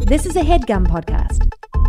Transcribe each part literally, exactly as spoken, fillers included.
This is a HeadGum podcast.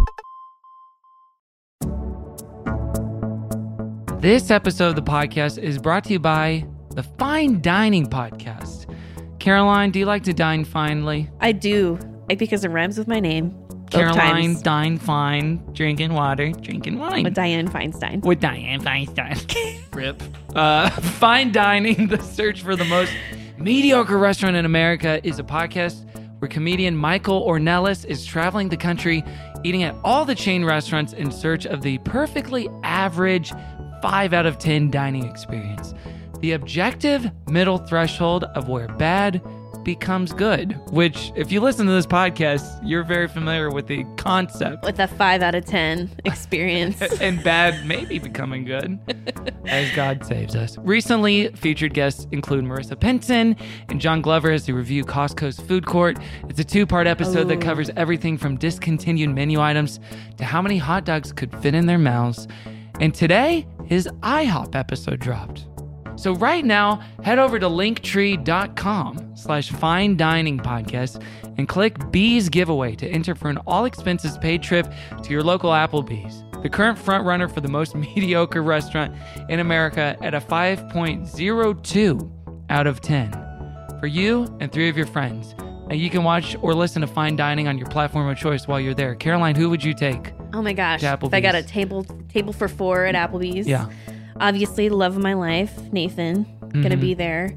This episode of the podcast is brought to you by the Fine Dining Podcast. Caroline, do you like to dine finely? I do, because it rhymes with my name. Caroline, dine fine, drinking water, drinking wine. With Diane Feinstein. With Diane Feinstein. Rip. Uh, Fine Dining, the search for the most mediocre restaurant in America, is a podcast where comedian Michael Ornelas is traveling the country, eating at all the chain restaurants in search of the perfectly average five out of ten dining experience. The objective middle threshold of where bad becomes good, which, if you listen to this podcast, you're very familiar with the concept. With a five out of ten experience. And bad maybe becoming good, as God saves us. Recently, featured guests include Marissa Pinson and John Glover as they review Costco's food court. It's a two-part episode Ooh. that covers everything from discontinued menu items to how many hot dogs could fit in their mouths. And today, his IHOP episode dropped. So right now, head over to linktree.com slash fine dining podcast and click Bees Giveaway to enter for an all expenses paid trip to your local Applebee's, the current frontrunner for the most mediocre restaurant in America at a five point oh two out of ten. For you and three of your friends. Now you can watch or listen to Fine Dining on your platform of choice while you're there. Caroline, who would you take? Oh my gosh. To If I got a table table for four at Applebee's. Yeah. Obviously, the love of my life, Nathan, Mm-hmm. gonna be there.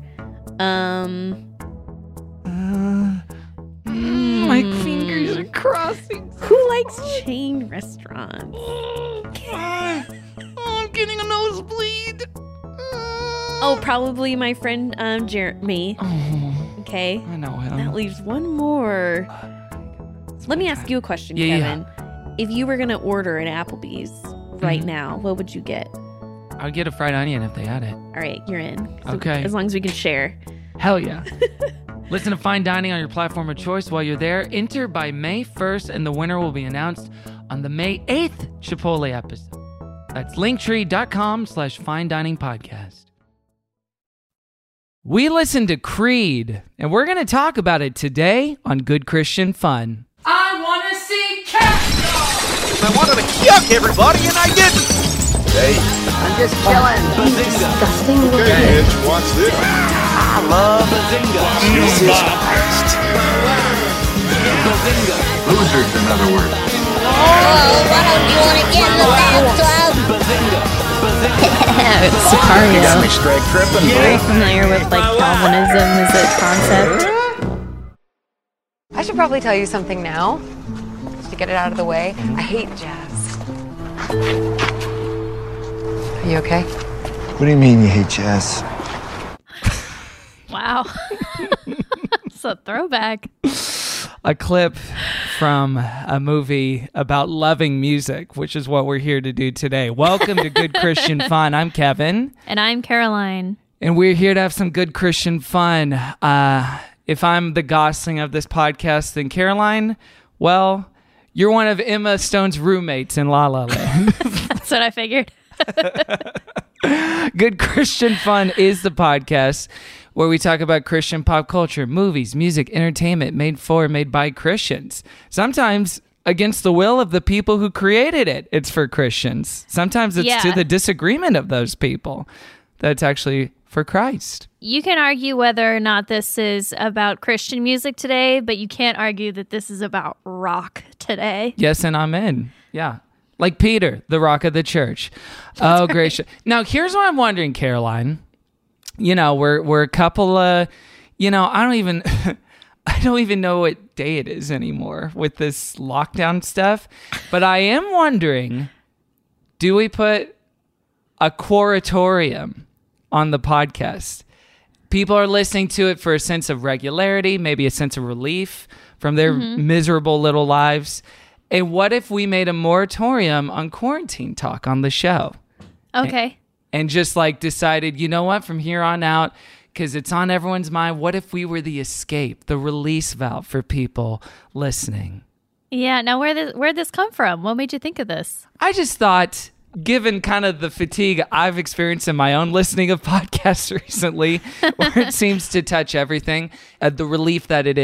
Um, Uh, mm, my fingers are crossing. who likes chain restaurants? Oh, I'm getting a nosebleed. Oh, probably my friend um, Jeremy. Oh, Okay. I know him. That leaves one more. Let me ask you a question, Yeah, Kevin. If you were gonna order at Applebee's right Mhm. now, what would you get? I would get a fried onion if they had it. All right, you're in. So- Okay. As long as we can share. Hell yeah. Listen to Fine Dining on your platform of choice while you're there. Enter by May first, and the winner will be announced on the May eighth Chipotle episode. That's linktree.com slash fine dining podcast. We listened to Creed, and we're going to talk about it today on Good Christian Fun. I want to see cats! I wanted to yuck everybody, and I didn't. Hey, I'm just chilling. Disgusting. okay, Edge, watch this. I love Bazinga. Jesus Christ. Bazinga. Losers, in other words. Oh, why don't you want to get in the bathtub? Bazinga. Bazinga. It's You got Sicario. me straight tripping, Very bro. familiar with like Calvinism as a concept. I should probably tell you something now, just to get it out of the way. I hate jazz. Are you okay? What do you mean you hate jazz? Wow. It's a throwback. A clip from a movie about loving music, which is what we're here to do today. Welcome to Good Christian Fun. I'm Kevin. And I'm Caroline. And we're here to have some good Christian fun. Uh, if I'm the Gosling of this podcast, then Caroline, well, you're one of Emma Stone's roommates in La La Land. That's what I figured. Good Christian Fun is the podcast where we talk about Christian pop culture, movies, music, entertainment made for, made by Christians. Sometimes against the will of the people who created it, it's for Christians. Sometimes it's Yeah. to the disagreement of those people that it's actually for Christ. You can argue whether or not this is about Christian music today, but you can't argue that this is about rock today. Yes, and I'm in. Yeah. Like Peter, the rock of the church. Oh, gracious. Now, here's what I'm wondering, Caroline. You know, we're we're a couple of, you know, I don't even I don't even know what day it is anymore with this lockdown stuff. But I am wondering, do we put a quoratorium on the podcast? People are listening to it for a sense of regularity, maybe a sense of relief from their Mm-hmm. miserable little lives. And what if we made a moratorium on quarantine talk on the show? Okay. And just like decided, you know what, from here on out, because it's on everyone's mind, what if we were the escape, the release valve for people listening? Yeah. Now, where this, where'd this come from? What made you think of this? I just thought, given kind of the fatigue I've experienced in my own listening of podcasts recently, where it seems to touch everything, uh, the relief that it is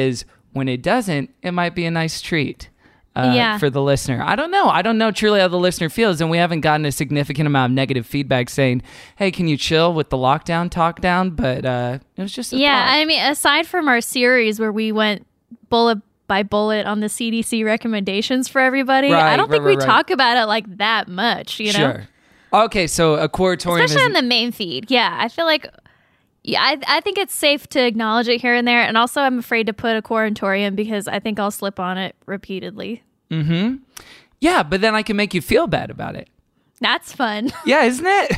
when it doesn't, it might be a nice treat. Uh, Yeah. for the listener. I don't know. I don't know truly how the listener feels, and we haven't gotten a significant amount of negative feedback saying, hey, can you chill with the lockdown talk down? But uh, it was just a Yeah, thought. I mean, aside from our series where we went bullet by bullet on the C D C recommendations for everybody, Right, I don't right, think right, we right. talk about it like that much, you know? Sure. Okay, so a Aquatorium Especially is... on the main feed. Yeah, I feel like... Yeah, I, I think it's safe to acknowledge it here and there. And also, I'm afraid to put a Quarantorium because I think I'll slip on it repeatedly. Mm-hmm. Yeah, but then I can make you feel bad about it. That's fun. Yeah, isn't it?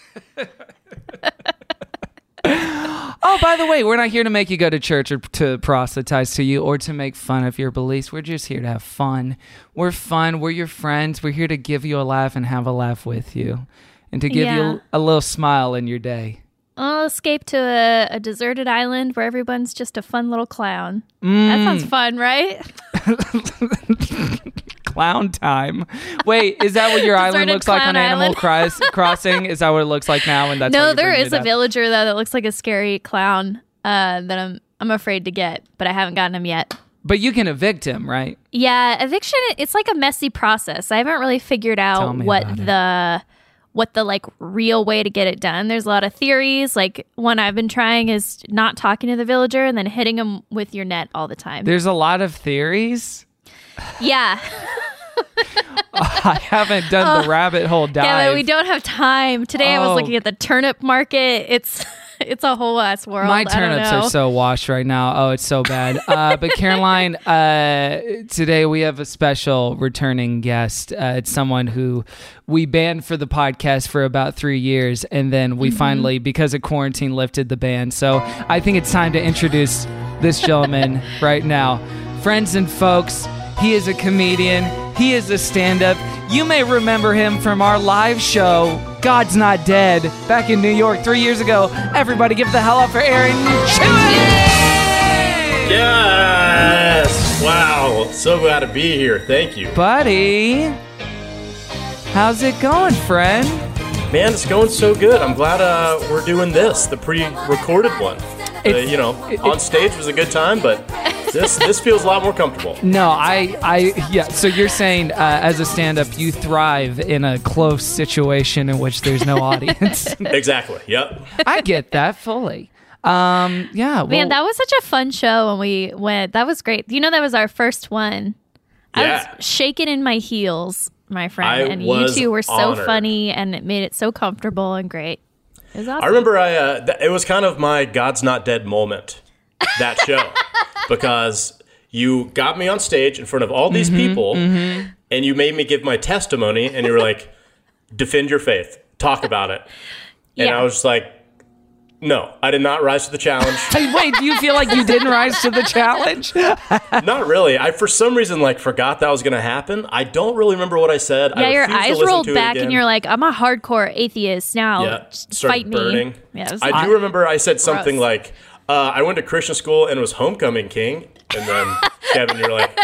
Oh, by the way, we're not here to make you go to church or to proselytize to you or to make fun of your beliefs. We're just here to have fun. We're fun. We're your friends. We're here to give you a laugh and have a laugh with you and to give Yeah. you a little smile in your day. I'll escape to a, a deserted island where everyone's just a fun little clown. That sounds fun, right? Clown time. Wait, is that what your island Deserted looks like on clown Animal island. Cross- Crossing? Is that what it looks like now? And that's why No, you're there bringing is it a up? villager, though, that looks like a scary clown uh, that I'm I'm afraid to get, but I haven't gotten him yet. But you can evict him, right? Yeah, eviction, it's like a messy process. I haven't really figured Tell out me what about it. the what the like real way to get it done. There's a lot of theories. Like one I've been trying is not talking to the villager and then hitting him with your net all the time. There's a lot of theories. yeah. I haven't done the rabbit hole dive. Yeah, but we don't have time. Today I Oh. was looking at the turnip market. It's it's a whole ass world. My I don't turnips know. are so washed right now. Oh, it's so bad. Uh, but Caroline, uh, today we have a special returning guest. Uh, it's someone who we banned for the podcast for about three years, and then we Mm-hmm. finally, because of quarantine, lifted the ban. So I think it's time to introduce this gentleman right now. Friends and folks, he is a comedian. He is a stand-up. You may remember him from our live show, God's Not Dead, back in New York three years ago. Everybody give the hell up for Aaron Chewy! Yes! Wow, so glad to be here. Thank you. Buddy, how's it going, friend? Man, it's going so good. I'm glad uh, we're doing this, the pre-recorded one. Uh, It's- you know, it- on stage was a good time, but this this feels a lot more comfortable. No, I, I, yeah. So you're saying, uh, as a stand-up, you thrive in a close situation in which there's no audience. Exactly. Yep. I get that fully. Um, yeah. Well, Man, that was such a fun show when we went. That was great. You know, that was our first one. I Yeah. was shaking in my heels, my friend, I and was you two were so honored. funny, and it made it so comfortable and great. It was awesome. I remember I uh, th- it was kind of my God's Not Dead moment, that show, because you got me on stage in front of all these people, and you made me give my testimony, and you were like, defend your faith, talk about it. And Yeah. I was just like, no, I did not rise to the challenge. Hey, wait, do you feel like you didn't rise to the challenge? Not really. I, for some reason, like, forgot that was going to happen. I don't really remember what I said. Yeah, I your refuse to eyes listen rolled to it back, again. and you're like, "I'm a hardcore atheist now. yeah, Just started fight burning. me." Yeah, it was I fun. do remember I said something Gross. like, uh, I went to Christian school and was homecoming king. And then, Kevin, you're like,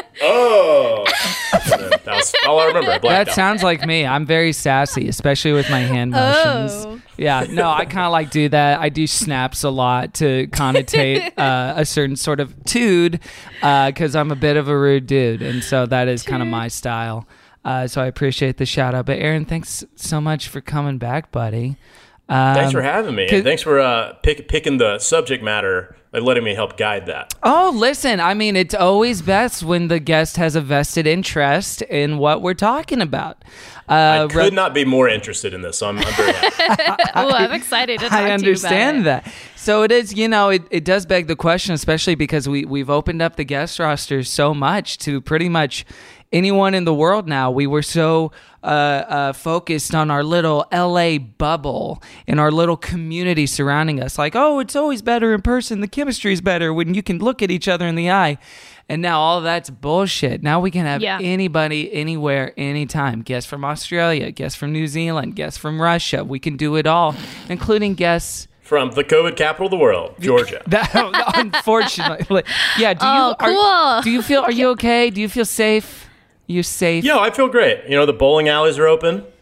oh. And then that was all I remember. I blacked That out. sounds like me. I'm very sassy, especially with my hand motions. Oh. Yeah, no, I kind of like do that. I do snaps a lot to connotate uh, a certain sort of tude because I'm a bit of a rude dude. And so that is kind of my style. Uh, so I appreciate the shout out. But Aaron, thanks so much for coming back, buddy. Um, Thanks for having me. 'cause- And thanks for uh, pick, picking the subject matter and letting me help guide that. Oh, listen, I mean, it's always best when the guest has a vested interest in what we're talking about. Uh, I could not be more interested in this, so I'm, I'm very happy. Oh, I'm excited to talk I understand to you about that. So it is, you know, it, it does beg the question, especially because we, we've opened up the guest roster so much to pretty much anyone in the world now. We were so uh, uh, focused on our little L A bubble and our little community surrounding us. Like, oh, it's always better in person. The chemistry's better when you can look at each other in the eye. And now all that's bullshit. Now we can have Yeah. anybody, anywhere, anytime. Guests from Australia, guests from New Zealand, guests from Russia. We can do it all, including guests. From the COVID capital of the world, Georgia. That, unfortunately, yeah. Do you, Oh, are- cool. do you feel? Are you okay? Do you feel safe? You safe? Yeah, I feel great. You know, the bowling alleys are open.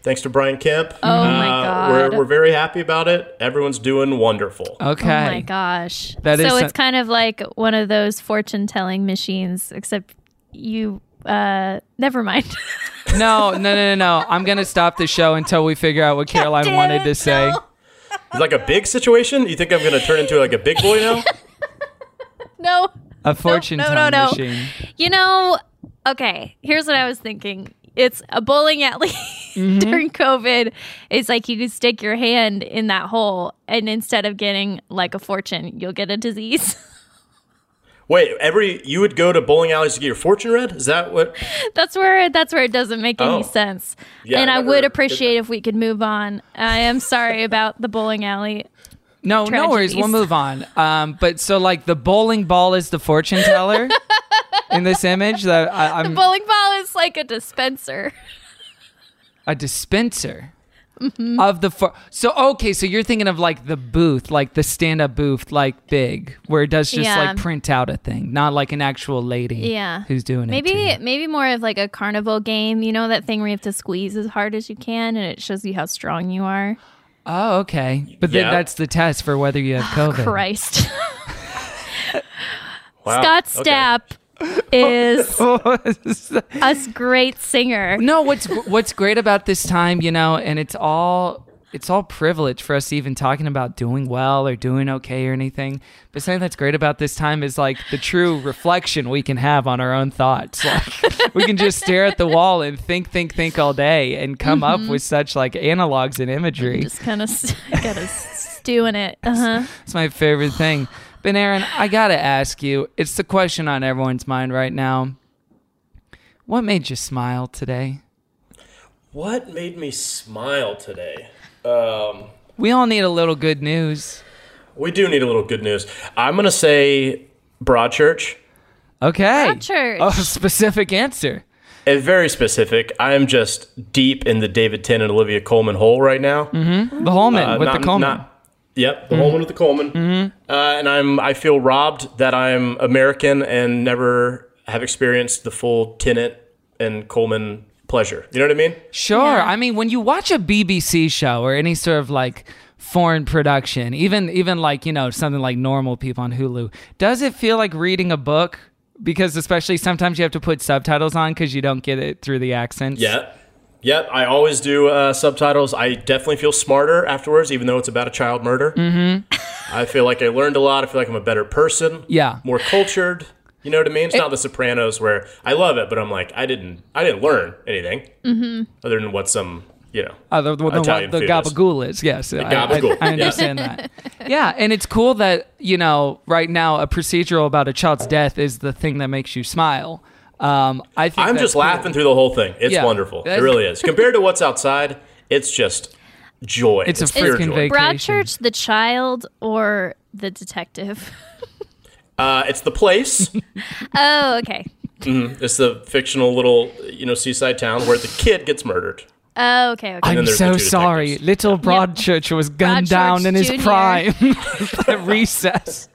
thanks to Brian Kemp. Oh, uh, my God. We're, we're very happy about it. Everyone's doing wonderful. Okay. Oh, my gosh. That is so a- it's kind of like one of those fortune-telling machines, except you... Uh, never mind. No, no, no, no, no. I'm going to stop the show until we figure out what Caroline damn wanted it, to say. no. It's like a big situation? You think I'm going to turn into like a big boy now? No. A fortune no, no, telling no, no. machine. You know, okay, here's what I was thinking. It's a bowling alley Mm-hmm. during COVID. It's like you could stick your hand in that hole, and instead of getting like a fortune, you'll get a disease. Wait, every you would go to bowling alleys to get your fortune read? Is that what? That's where that's where it doesn't make any Oh. sense. Yeah, and I I never would did appreciate that. if we could move on. I am sorry about the bowling alley. No, no worries. We'll Tragedies. move on. Um, but so like the bowling ball is the fortune teller in this image. That I, The I'm bowling ball is like a dispenser. a dispenser Mm-hmm. of the. For- so okay, so you're thinking of like the booth, like the stand-up booth, like big, where it does just Yeah. like print out a thing, not like an actual lady. Yeah. who's doing it. Maybe to you. maybe more of like a carnival game. You know that thing where you have to squeeze as hard as you can, and it shows you how strong you are. Oh, okay. But then Yeah. that's the test for whether you have COVID. Christ. Wow. Scott Okay. Stapp is a great singer. No, what's what's great about this time, you know, and it's all it's all privilege for us even talking about doing well or doing okay or anything. But something that's great about this time is like the true reflection we can have on our own thoughts. Like we can just stare at the wall and think, think, think all day and come Mm-hmm. up with such like analogs and imagery. Just kind of got to stew in it. Uh-huh. It's my favorite thing. But Aaron, I gotta ask you, it's the question on everyone's mind right now. What made you smile today? What made me smile today? Um, We all need a little good news. we do need a little good news. I'm going to say Broadchurch. Okay. Broadchurch. Oh, specific answer. It's very specific. I'm just deep in the David Tennant and Olivia Colman hole right now. Mm-hmm. The Holman Uh, with not- the Coleman. not- Yep, the Holman with the Coleman. Mm-hmm. Uh, and I'm I feel robbed that I'm American and never have experienced the full Tennant and Coleman pleasure. You know what I mean? Sure. Yeah. I mean, when you watch a B B C show or any sort of like foreign production, even even like, you know, something like Normal People on Hulu, does it feel like reading a book? Because especially sometimes you have to put subtitles on because you don't get it through the accents. Yeah. Yep, I always do uh, subtitles. I definitely feel smarter afterwards, even though it's about a child murder. Mm-hmm. I feel like I learned a lot. I feel like I'm a better person. Yeah. More cultured. You know what I mean? It's not The Sopranos where I love it, but I'm like, I didn't I didn't learn anything Mm-hmm. other than what some, you know, Uh, the, the, Italian the food is. gabagool is, yes. I, gabagool, I, I yeah. understand that. Yeah, and it's cool that, you know, right now a procedural about a child's death is the thing that makes you smile. Um, I think I'm that's just cool. laughing through the whole thing. It's Yeah. wonderful. It That's- really is. Compared to what's outside, it's just joy. It's a pure freaking joy. vacation. Broadchurch, the child, or the detective? Uh, it's the place. Oh, okay. Mhm. It's the fictional little, you know, seaside town where the kid gets murdered. Oh, okay, okay. then I'm there's so the two sorry. detectives. Little Broadchurch was gunned Broadchurch down in his Junior prime at recess.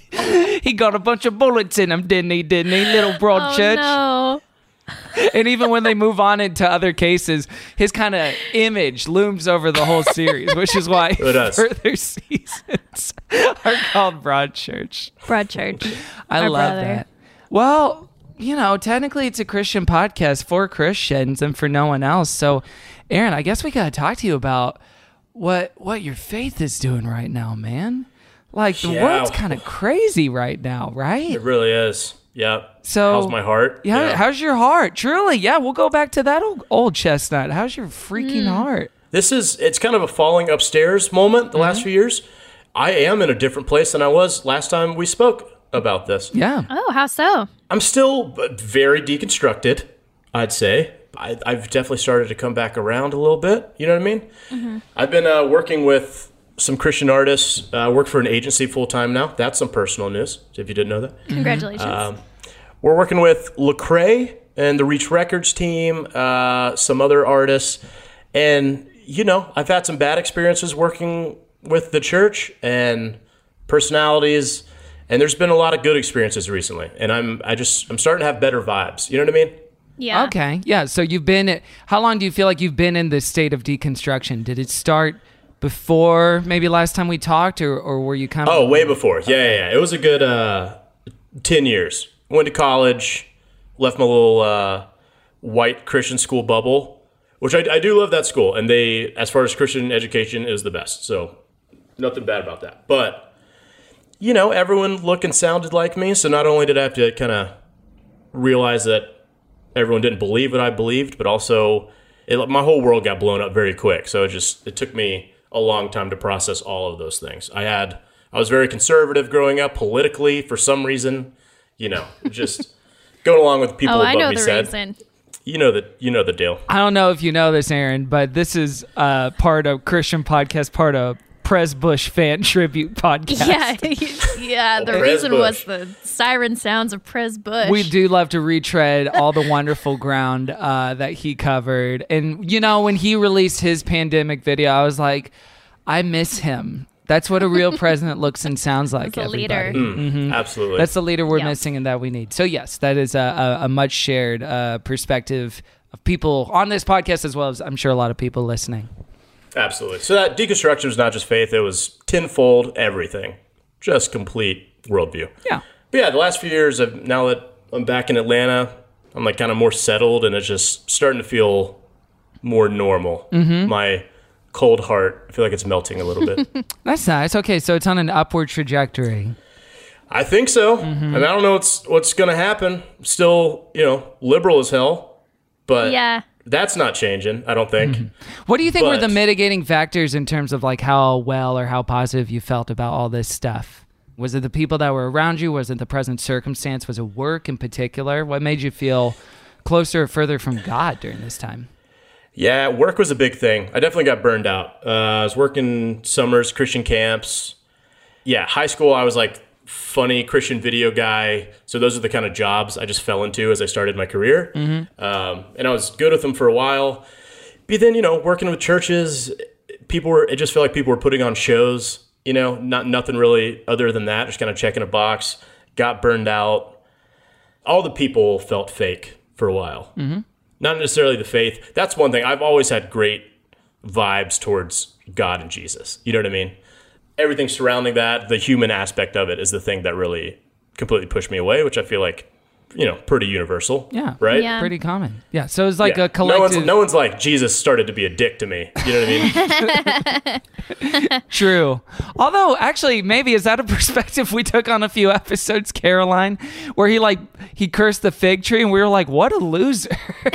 He got a bunch of bullets in him, didn't he? Didn't he, little Broadchurch? Oh, no. And even when they move on into other cases, his kind of image looms over the whole series, which is why It does. further seasons are called Broadchurch. Broadchurch. I Our love brother. that. Well, you know, technically it's a Christian podcast for Christians and for no one else. So, Aaron, I guess we got to talk to you about what what your faith is doing right now, man. Like the Yeah. world's kind of crazy right now, right? It really is. Yeah. So how's my heart? Yeah, how's your heart? Truly, yeah, we'll go back to that old, old chestnut. How's your freaking Hmm. heart? This is, it's kind of a falling upstairs moment the Mm-hmm. last few years. I am in a different place than I was last time we spoke about this. Yeah. Oh, how so? I'm still very deconstructed, I'd say. I, I've definitely started to come back around a little bit. You know what I mean? Mm-hmm. I've been uh, working with some Christian artists. I uh, work for an agency full time now. That's some personal news, if you didn't know that. Congratulations. Um, we're working with Lecrae and the Reach Records team, uh, some other artists. And, you know, I've had some bad experiences working with the church and personalities. And there's been a lot of good experiences recently. And I'm I just, I'm starting to have better vibes. You know what I mean? Yeah. Okay. Yeah. So you've been, how long do you feel like you've been in this state of deconstruction? Did it start before maybe last time we talked, or, or were you kind of? Oh, way before. Yeah, yeah, yeah. It was a good uh, ten years. Went to college, left my little uh, white Christian school bubble, which I, I do love that school. And they, as far as Christian education, is the best. So nothing bad about that. But, you know, everyone looked and sounded like me. So not only did I have to kind of realize that everyone didn't believe what I believed, but also it, my whole world got blown up very quick. So it just, it took me a long time to process all of those things. I had, I was very conservative growing up politically for some reason, you know, just going along with people oh, above I know me the said. reason. You know the, you know the deal. I don't know if you know this, Aaron, but this is uh, part of Christian podcast, part of Prez Bush fan tribute podcast. Yeah, yeah. The Prez reason Bush. was the siren sounds of Prez Bush. We do love to retread all the wonderful ground uh, that he covered. And, you know, when he released his pandemic video, I was like, I miss him. That's what a real president looks and sounds like, As a leader. everybody. Mm, Mhm. Absolutely. That's the leader we're Yeah. missing and that we need. So, yes, that is a, a, a much shared uh, perspective of people on this podcast, as well as I'm sure a lot of people listening. Absolutely. So that deconstruction was not just faith, it was tenfold everything. Just complete worldview. Yeah. But yeah, the last few years, I've, now that I'm back in Atlanta, I'm like kind of more settled and it's just starting to feel more normal. Mm-hmm. My cold heart, I feel like it's melting a little bit. That's nice. Okay, so it's on an upward trajectory. I think so. Mm-hmm. And I don't know what's, what's going to happen. Still, you know, liberal as hell, but Yeah. that's not changing, I don't think. What do you think were But- the mitigating factors in terms of like how well or how positive you felt about all this stuff? Was it the people that were around you? Was it the present circumstance? Was it work in particular? What made you feel closer or further from God during this time? Yeah, work was a big thing. I definitely got burned out. Uh, I was working summers, Christian camps. Yeah, high school, I was like funny Christian video guy. So those are the kind of jobs I just fell into as I started my career. Mm-hmm. Um, and I was good with them for a while. But then, you know, working with churches, people were, it just felt like people were putting on shows, you know, not nothing really other than that, just kind of checking a box, got burned out. All the people felt fake for a while. Mm-hmm. Not necessarily the faith. That's one thing. I've always had great vibes towards God and Jesus. You know what I mean? Everything surrounding that, the human aspect of it is the thing that really completely pushed me away, which I feel like, you know, pretty universal. Yeah. Right? Yeah. Pretty common. Yeah. So it's like Yeah. a collective. No one's, no one's like, Jesus started to be a dick to me. You know what I mean? True. Although, actually, maybe is that a perspective we took on a few episodes, Caroline, where he like he cursed the fig tree, and we were like, "What a loser!"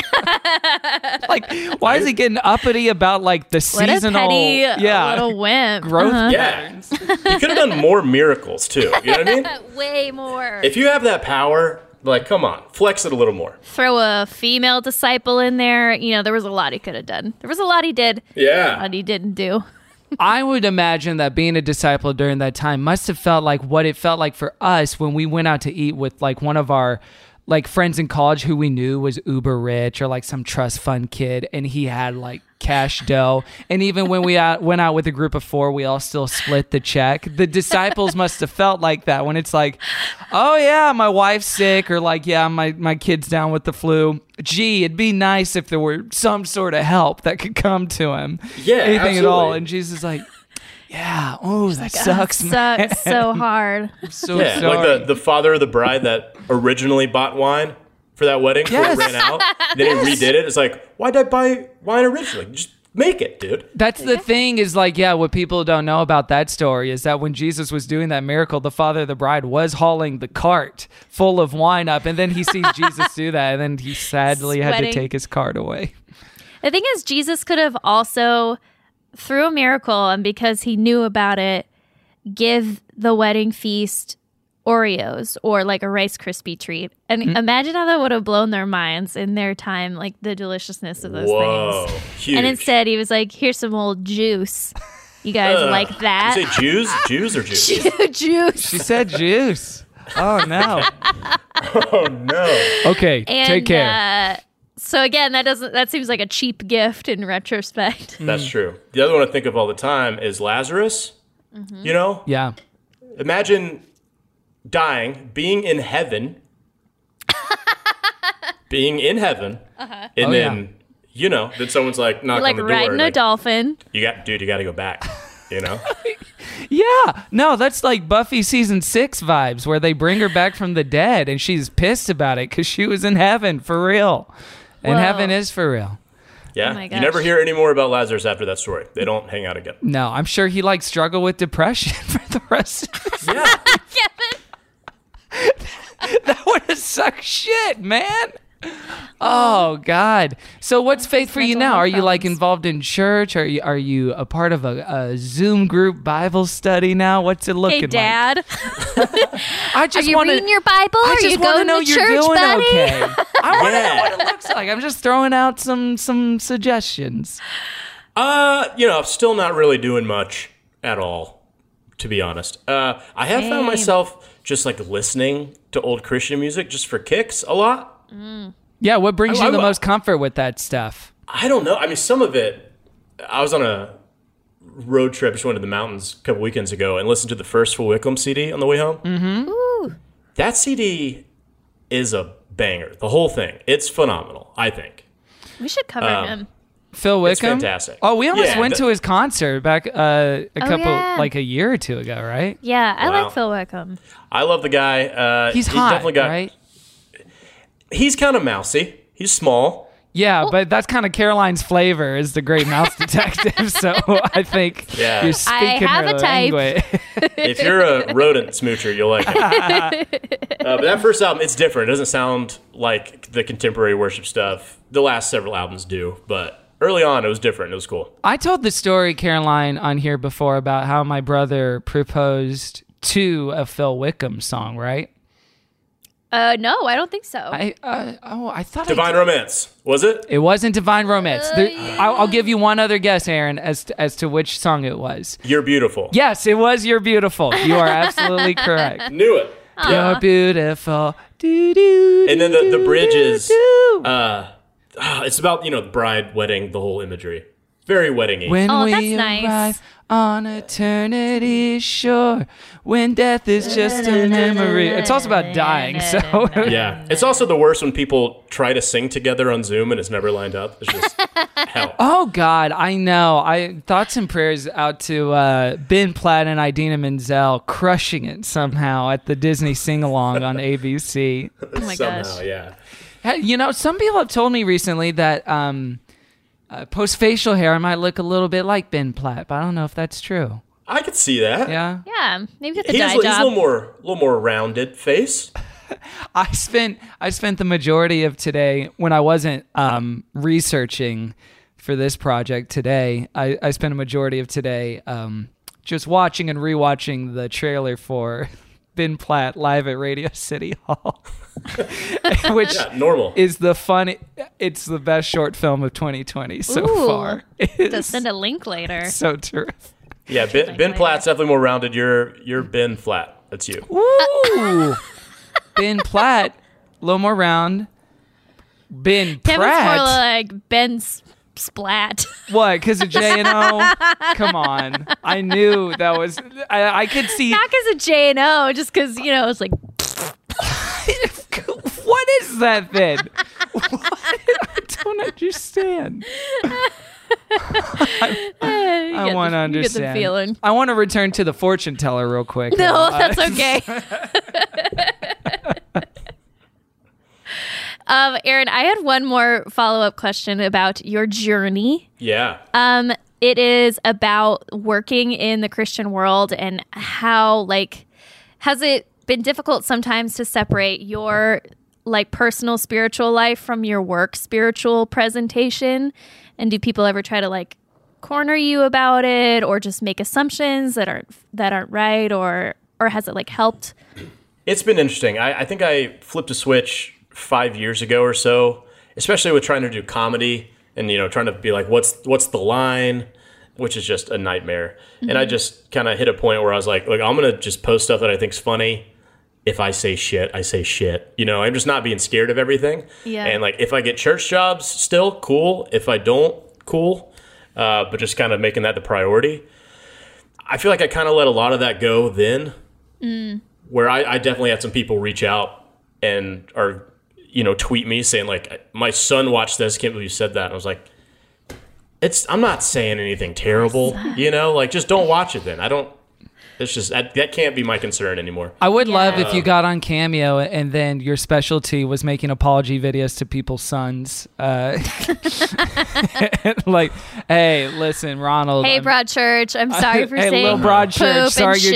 Like, why is he getting uppity about like the What a seasonal? petty yeah, little wimp. growth. Uh-huh. Yeah. You could have done more miracles too. You know what I mean? Way more. If you have that power, like, come on, flex it a little more. Throw a female disciple in there. You know, there was a lot he could have done. There was a lot he did. Yeah. A lot he didn't do. I would imagine that being a disciple during that time must have felt like what it felt like for us when we went out to eat with like one of our like friends in college who we knew was uber rich or like some trust fund kid, and he had like cash dough. And even when we out, went out with a group of four, we all still split the check. The disciples must have felt like that when it's like, oh yeah, my wife's sick, or like, yeah, my, my kid's down with the flu. Gee, it'd be nice if there were some sort of help that could come to him. Yeah, anything at all. absolutely. And Jesus is like, yeah, oh, that Like, sucks, oh, man. sucks so hard. I'm so Yeah, sorry. like the, the father of the bride that originally bought wine for that wedding before Yes. it ran out. Then he redid it. It's like, why'd I buy wine originally? Just make it, dude. That's the thing is like, yeah, what people don't know about that story is that when Jesus was doing that miracle, the father of the bride was hauling the cart full of wine up, and then he sees Jesus do that, and then he sadly had to Sweating. take his cart away. The thing is, Jesus could have also, through a miracle, and because he knew about it, give the wedding feast Oreos or like a Rice Krispie treat. And Mm-hmm. imagine how that would have blown their minds in their time, like the deliciousness of those Whoa, things. huge. And instead, he was like, here's some old juice. You guys Ugh. like that? Did you say Jews? Jews or Jews? Juice. She said juice. Oh, no. Oh, no. Okay, And, take care. Uh, so again, that doesn't. That seems like a cheap gift in retrospect. That's true. The other one I think of all the time is Lazarus. Mm-hmm. You know? Yeah. Imagine dying, being in heaven, being in heaven, Uh-huh. and Oh, then yeah. you know, then someone's like knock like on the door, riding a like, dolphin. you got, dude, you got to go back. You know, Yeah, no, that's like Buffy season six vibes, where they bring her back from the dead, and she's pissed about it because she was in heaven for real, and Whoa. heaven is for real. yeah. Oh my You never gosh. hear any more about Lazarus after that story. They don't hang out again. No, I'm sure he like struggled with depression for the rest of his Yeah, That would have sucked shit, man. Oh God. So what's faith for you mental now? health Are you like problems. involved in church? Are you are you a part of a, a Zoom group Bible study now? What's it looking Hey, Dad. like? I Are just you want reading to your Bible? I Are just you want to going know to you're church, doing buddy? okay. I want to Yeah. know what it looks like. I'm just throwing out some some suggestions. uh, you know, I'm still not really doing much at all, to be honest. Uh, I have found Same. myself just like listening to old Christian music just for kicks a lot. Yeah, what brings I- you the I- most comfort with that stuff? I don't know. I mean, some of it. I was on a road trip, just went to the mountains a couple weekends ago, and listened to the first Phil Wickham C D on the way home. Mm-hmm. Ooh. That C D is a banger. The whole thing. It's phenomenal, I think. We should cover Um, him. Phil It's Wickham? fantastic. Oh, we almost Yeah, went the- to his concert back uh, a Oh, couple yeah. like a year or two ago, right? Yeah, I Wow. like Phil Wickham. I love the guy. Uh, He's he hot, definitely got, right? He's kind of mousy. He's small. Yeah, but that's kind of Caroline's flavor is the great mouse detective. So I think Yeah. you're speaking have her a type. language. If you're a rodent smoocher, you'll like it. uh, but that first album, it's different. It doesn't sound like the contemporary worship stuff. The last several albums do, but early on, it was different. It was cool. I told the story, Caroline, on here before about how my brother proposed to a Phil Wickham song, right? Uh, no, I don't think so. I uh, oh, I thought I Divine did. Romance, was it? It wasn't Divine Romance. Uh, There, I'll, I'll give you one other guess, Aaron, as to, as to which song it was. You're Beautiful. Yes, it was You're Beautiful. You are absolutely correct. Knew it. You're beautiful. Do, do, And then the, the do, bridge do, is, do. uh, ah, it's about, you know, the bride, wedding, the whole imagery. Very wedding-y. When Oh, we that's nice. arrive on eternity's shore, when death is just a memory. It's also about dying, so Yeah. It's also the worst when people try to sing together on Zoom and it's never lined up. It's just hell. Oh God, I know. I thoughts and prayers out to uh, Ben Platt and Idina Menzel crushing it somehow at the Disney sing along on A B C. oh my Somehow, gosh. yeah. Hey, you know, some people have told me recently that um, uh, post facial hair I might look a little bit like Ben Platt, but I don't know if that's true. I could see that. Yeah. Yeah, maybe get the He's, dye he's a job. little more, a little more rounded face. I spent I spent the majority of today when I wasn't um, researching for this project today. I, I spent a majority of today um, just watching and rewatching the trailer for Ben Platt live at Radio City Hall, which Yeah, normal. is the fun. It's the best short film of twenty twenty so Ooh. far. To It's send a link later. so terrific. Yeah, Ben, ben Platt's definitely more rounded. You're you're Ben Flat. That's you. Ooh, Ben Platt, a little more round. Ben Kevin's Pratt. more like Ben's Splat. What? Because of J and O? Come on. I knew that was. I, I could see. Not because of J and O, just because, you know, it's like, What is that then? What? I don't understand. I, I want to You get the understand. feeling. I want to return to the fortune teller real quick. no, though. that's Uh, okay. um, Aaron, I had one more follow-up question about your journey. Yeah. Um, it is about working in the Christian world and how, like, has it been difficult sometimes to separate your, like, personal spiritual life from your work spiritual presentation? And do people ever try to, like, corner you about it, or just make assumptions that aren't that aren't right, or or has it, like, helped? It's been interesting. I, I think I flipped a switch five years ago or so, especially with trying to do comedy and, you know, trying to be like, what's what's the line, which is just a nightmare. Mm-hmm. And I just kind of hit a point where I was like, look, I'm going to just post stuff that I think's funny. If I say shit, I say shit. You know, I'm just not being scared of everything. Yeah. And, like, if I get church jobs, still cool. If I don't, cool. Uh, but just kind of making that the priority. I feel like I kind of let a lot of that go then, Mm. where I, I definitely had some people reach out and are, you know, tweet me saying like, my son watched this, can't believe you said that. And I was like, it's, I'm not saying anything terrible, you know, like just don't watch it then. I don't, it's just, that, that can't be my concern anymore. I would Yeah. love if you got on Cameo and then your specialty was making apology videos to people's sons. Uh, like, hey, listen, Ronald. Hey, I'm- Broadchurch, I'm sorry for hey, saying little Broadchurch, poop sorry and you're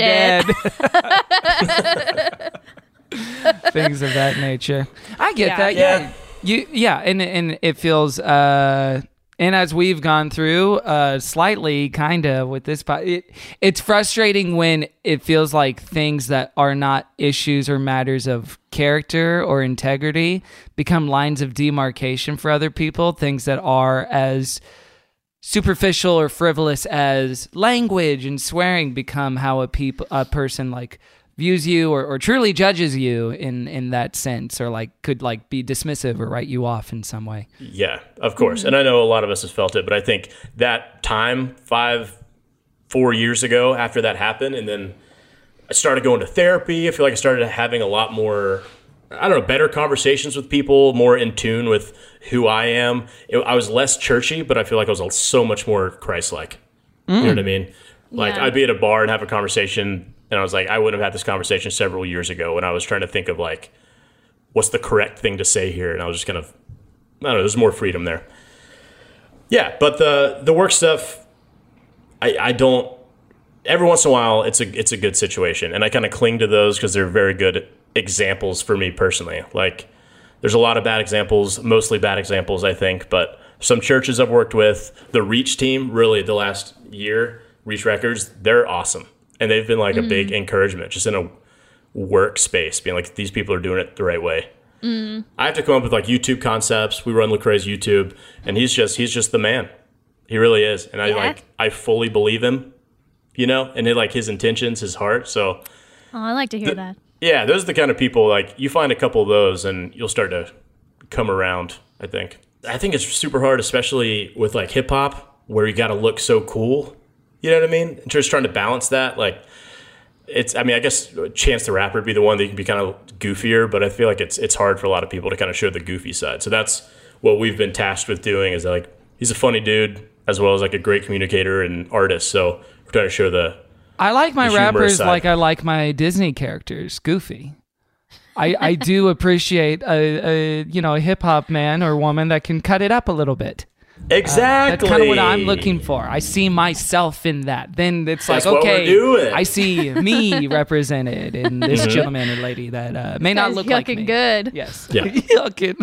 shit. dead. Things of that nature. I get Yeah. that. Yeah. Yeah. You, yeah. And, and it feels, uh, and as we've gone through, uh, slightly kind of with this, po- it, it's frustrating when it feels like things that are not issues or matters of character or integrity become lines of demarcation for other people. Things that are as superficial or frivolous as language and swearing become how a peop- a person like views you or, or truly judges you in, in that sense, or like could like be dismissive or write you off in some way. Yeah, of course. And I know a lot of us have felt it, but I think that time, five, four years ago after that happened, and then I started going to therapy. I feel like I started having a lot more, I don't know, better conversations with people, more in tune with who I am. It, I was less churchy, but I feel like I was so much more Christ-like. Mm. You know what I mean? Like Yeah. I'd be at a bar and have a conversation, and I was like, I would have had this conversation several years ago when I was trying to think of like, what's the correct thing to say here? And I was just kind of, I don't know, there's more freedom there. Yeah, but the the work stuff, I, I don't, every once in a while, it's a it's a good situation. And I kind of cling to those because they're very good examples for me personally. Like, there's a lot of bad examples, mostly bad examples, I think. But some churches I've worked with, the Reach team, really the last year, Reach Records, they're awesome. And they've been like mm. a big encouragement just in a workspace, being like, these people are doing it the right way. Mm. I have to come up with like YouTube concepts. We run Lecrae's YouTube, and he's just he's just the man. He really is, and I yeah. like I fully believe him, you know, and it, like his intentions, his heart. So, oh, I like to hear the, that. Yeah, those are the kind of people like you find a couple of those, and you'll start to come around. I think. I think it's super hard, especially with like hip hop, where you got to look so cool. You know what I mean? And just trying to balance that, like. It's, I mean, I guess Chance the Rapper would be the one that can be kind of goofier, but I feel like it's it's hard for a lot of people to kind of show the goofy side. So that's what we've been tasked with doing is that, like, he's a funny dude as well as like a great communicator and artist. So we're trying to show the I like my the rappers side. like I like my Disney characters, goofy. I, I do appreciate a, a you know a hip hop man or woman that can cut it up a little bit. Exactly. Uh, that's kind of what I'm looking for. I see myself in that. Then it's That's like, what okay, we're doing. I see me represented in this Mhm. gentleman or lady that uh, may not Guys look like me. yucking good. Yes. Yeah. Yucking.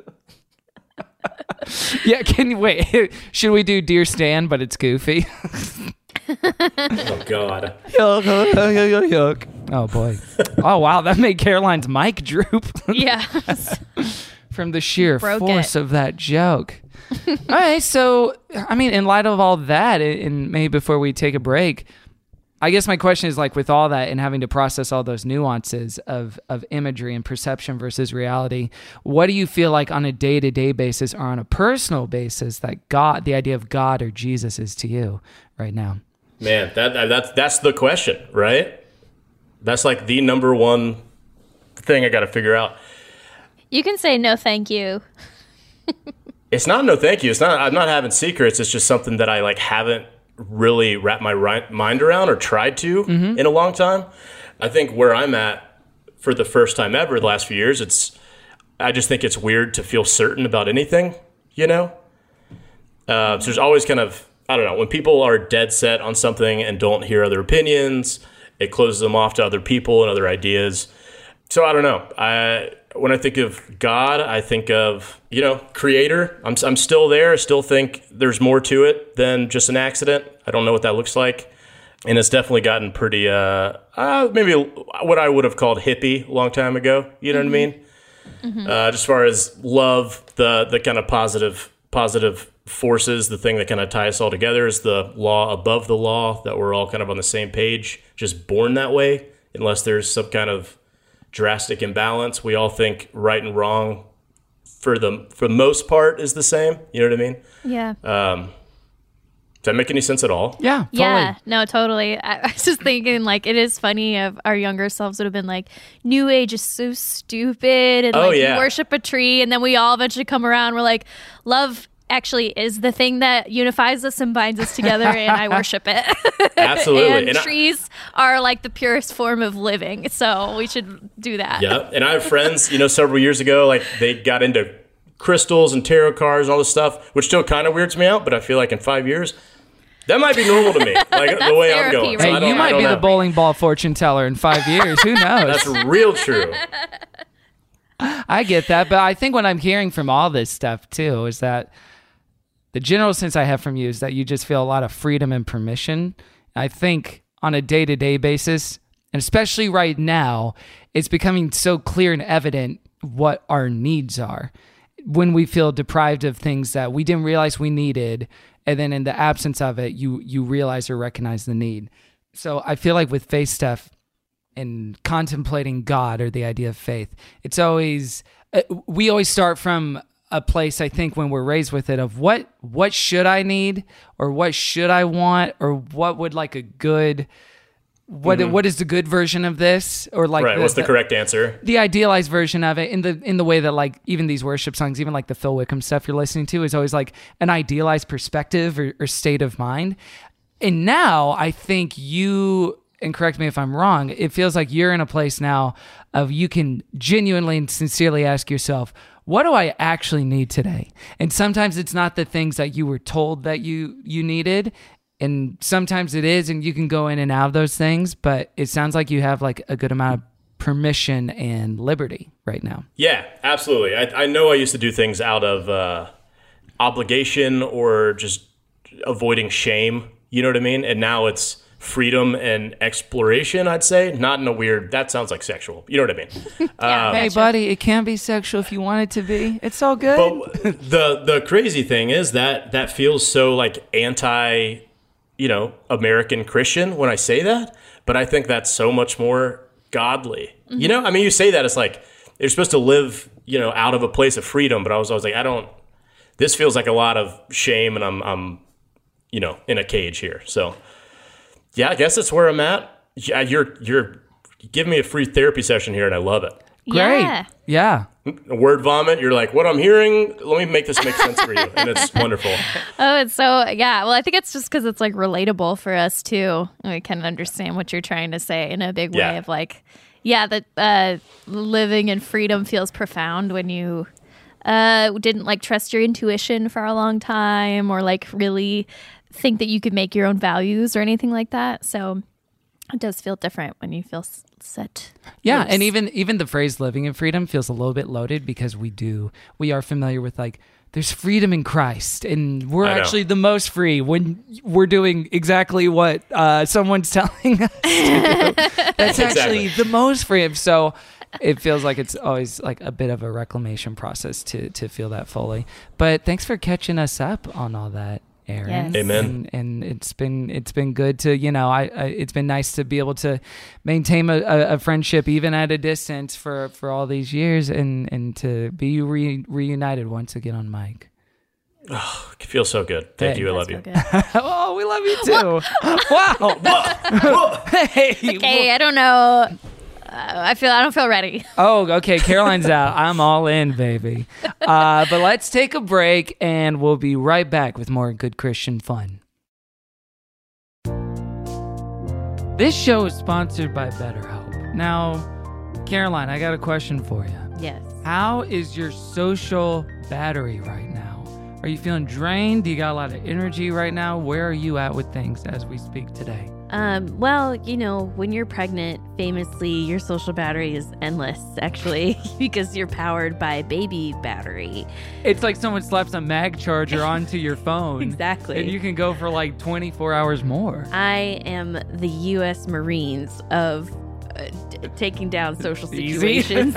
Yeah. Can you wait? Should we do Dear Stan, but it's goofy? Oh God. Yuck, yuck, yuck, yuck. Oh boy. Oh wow, that made Caroline's mic droop. Yeah. From the sheer Broke force it. of that joke. All right, so I mean, in light of all that, and maybe before we take a break, I guess my question is like, with all that and having to process all those nuances of of imagery and perception versus reality, what do you feel like on a day to day basis or on a personal basis that God, the idea of God or Jesus, is to you right now? Man, that that's that's the question, right? That's like the number one thing I got to figure out. You can say no, thank you. It's not no thank you. It's not. I'm not having secrets. It's just something that I like haven't really wrapped my ri- mind around or tried to mm-hmm. in a long time. I think where I'm at for the first time ever the last few years, it's. I just think it's weird to feel certain about anything. You know. Uh, so there's always kind of I don't know when people are dead set on something and don't hear other opinions, it closes them off to other people and other ideas. So I don't know. I. When I think of God, I think of, you know, creator. I'm I'm still there. I still think there's more to it than just an accident. I don't know what that looks like. And it's definitely gotten pretty, uh, uh, maybe what I would have called hippie a long time ago. You know mm-hmm. what I mean? Mm-hmm. Uh, just as far as love, the the kind of positive positive forces, the thing that kind of ties us all together is the law above the law, that we're all kind of on the same page, just born that way, unless there's some kind of drastic imbalance. We all think right and wrong for the for the most part is the same. You know what I mean? Yeah. Um, that make any sense at all? Yeah, totally. Yeah, no, totally. I, I was just thinking, like, it is funny of our younger selves would have been like, New Age is so stupid, and Oh, like yeah. you worship a tree, and then we all eventually come around. We're like, love actually is the thing that unifies us and binds us together, and I worship it. Absolutely. and And I- trees are like the purest form of living, so we should do that. Yeah, and I have friends, you know, several years ago, like they got into crystals and tarot cards and all this stuff, which still kind of weirds me out, but I feel like in five years, that might be normal to me, like the way I'm therapy, going. right? So I Hey, don't- you I might don't be the know. bowling ball fortune teller in five years. Who knows? That's real true. I get that, but I think what I'm hearing from all this stuff too is that the general sense I have from you is that you just feel a lot of freedom and permission. I think on a day-to-day basis, and especially right now, it's becoming so clear and evident what our needs are when we feel deprived of things that we didn't realize we needed, and then in the absence of it, you you realize or recognize the need. So I feel like with faith stuff and contemplating God or the idea of faith, it's always uh, we always start from a place, I think, when we're raised with it of what what should I need, or what should I want, or what would like a good what Mhm. what is the good version of this, or like Right, what's the correct answer? the idealized version of it, in the in the way that like even these worship songs, even like the Phil Wickham stuff you're listening to, is always like an idealized perspective or, or state of mind. And now I think you, and correct me if I'm wrong, it feels like you're in a place now of you can genuinely and sincerely ask yourself, what do I actually need today? And sometimes it's not the things that you were told that you you needed, and sometimes it is, and you can go in and out of those things, but it sounds like you have like a good amount of permission and liberty right now. Yeah, absolutely. I, I know I used to do things out of uh, obligation or just avoiding shame, you know what I mean? And now it's freedom and exploration, I'd say. Not in a weird, that sounds like sexual. You know what I mean? Yeah, Um, Hey, buddy, it can be sexual if you want it to be. It's all good. But the the crazy thing is that that feels so like anti, you know, American Christian when I say that. But I think that's so much more godly. Mm-hmm. You know, I mean, you say that it's like you're supposed to live, you know, out of a place of freedom. But I was always like, I don't. This feels like a lot of shame, and I'm, I'm, you know, in a cage here. So, yeah, I guess that's where I'm at. Yeah, you're you're giving me a free therapy session here, and I love it. Great. Yeah. Yeah. A word vomit. You're like, what I'm hearing. Let me make this make sense for you, and it's wonderful. Oh, it's so, yeah. Well, I think it's just because it's like relatable for us too. And we can understand what you're trying to say in a big Yeah. way of like, yeah, that uh, living in freedom feels profound when you uh, didn't like trust your intuition for a long time, or like really think that you could make your own values or anything like that. So it does feel different when you feel s- set. Yeah, loose. and even even the phrase living in freedom feels a little bit loaded because we do we are familiar with like there's freedom in Christ, and we're I know. actually the most free when we're doing exactly what uh, someone's telling us to do. That's actually Exactly. the most free. So it feels like it's always like a bit of a reclamation process to to feel that fully. But thanks for catching us up on all that, Aaron. Yes. Amen. And, and it's been it's been good to, you know, I, I it's been nice to be able to maintain a, a, a friendship even at a distance for, for all these years, and, and to be re, reunited once again on mic. It feels so good. Thank Hey. you. I love you. Oh, we love you too. Wow. Hey. Okay, I don't know. Uh, I feel I don't feel ready. Oh, okay. Caroline's out. I'm all in, baby. Uh, but let's take a break, and we'll be right back with more good Christian fun. This show is sponsored by BetterHelp. Now, Caroline, I got a question for you. Yes. How is your social battery right now? Are you feeling drained? Do you got a lot of energy right now? Where are you at with things as we speak today? Um, well, you know, when you're pregnant, famously, your social battery is endless, actually, because you're powered by baby battery. It's like someone slaps a mag charger onto your phone. Exactly. And you can go for like twenty-four hours more. I am the U S Marines of uh, d- taking down social Easy. situations.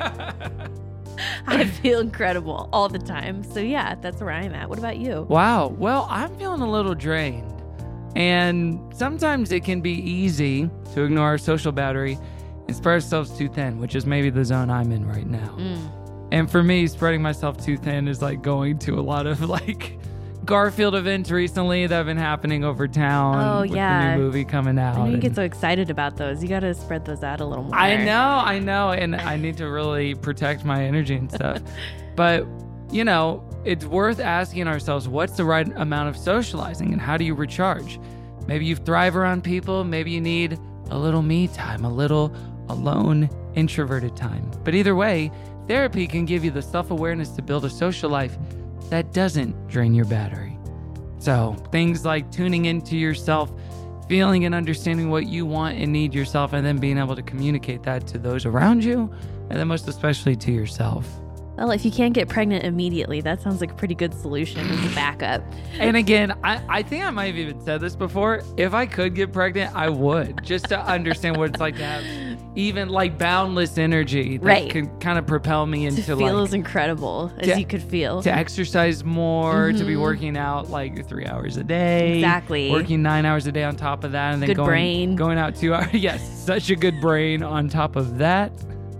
I feel incredible all the time. So, yeah, that's where I'm at. What about you? Wow. Well, I'm feeling a little drained. And sometimes it can be easy to ignore our social battery and spread ourselves too thin, which is maybe the zone I'm in right now. Mm. And for me, spreading myself too thin is like going to a lot of like Garfield events recently that have been happening over town. Oh, with yeah. the new movie coming out. I didn't and- get so excited about those. You got to spread those out a little more. I know, I know, and I need to really protect my energy and stuff. But, you know, it's worth asking ourselves, what's the right amount of socializing and how do you recharge? Maybe you thrive around people. Maybe you need a little me time, a little alone, introverted time. But either way, therapy can give you the self-awareness to build a social life that doesn't drain your battery. So things like tuning into yourself, feeling and understanding what you want and need yourself, and then being able to communicate that to those around you, and then most especially to yourself. Well, if you can't get pregnant immediately, that sounds like a pretty good solution as a backup. And again, I, I think I might have even said this before. If I could get pregnant, I would, just to understand what it's like to have even like boundless energy that Right. can kind of propel me into to feel like as incredible as to- you could feel. to exercise more, to be Mhm. working out like three hours a day. Exactly. Working nine hours a day on top of that, and then Good going brain. going out two hours. Yes, such a good brain on top of that.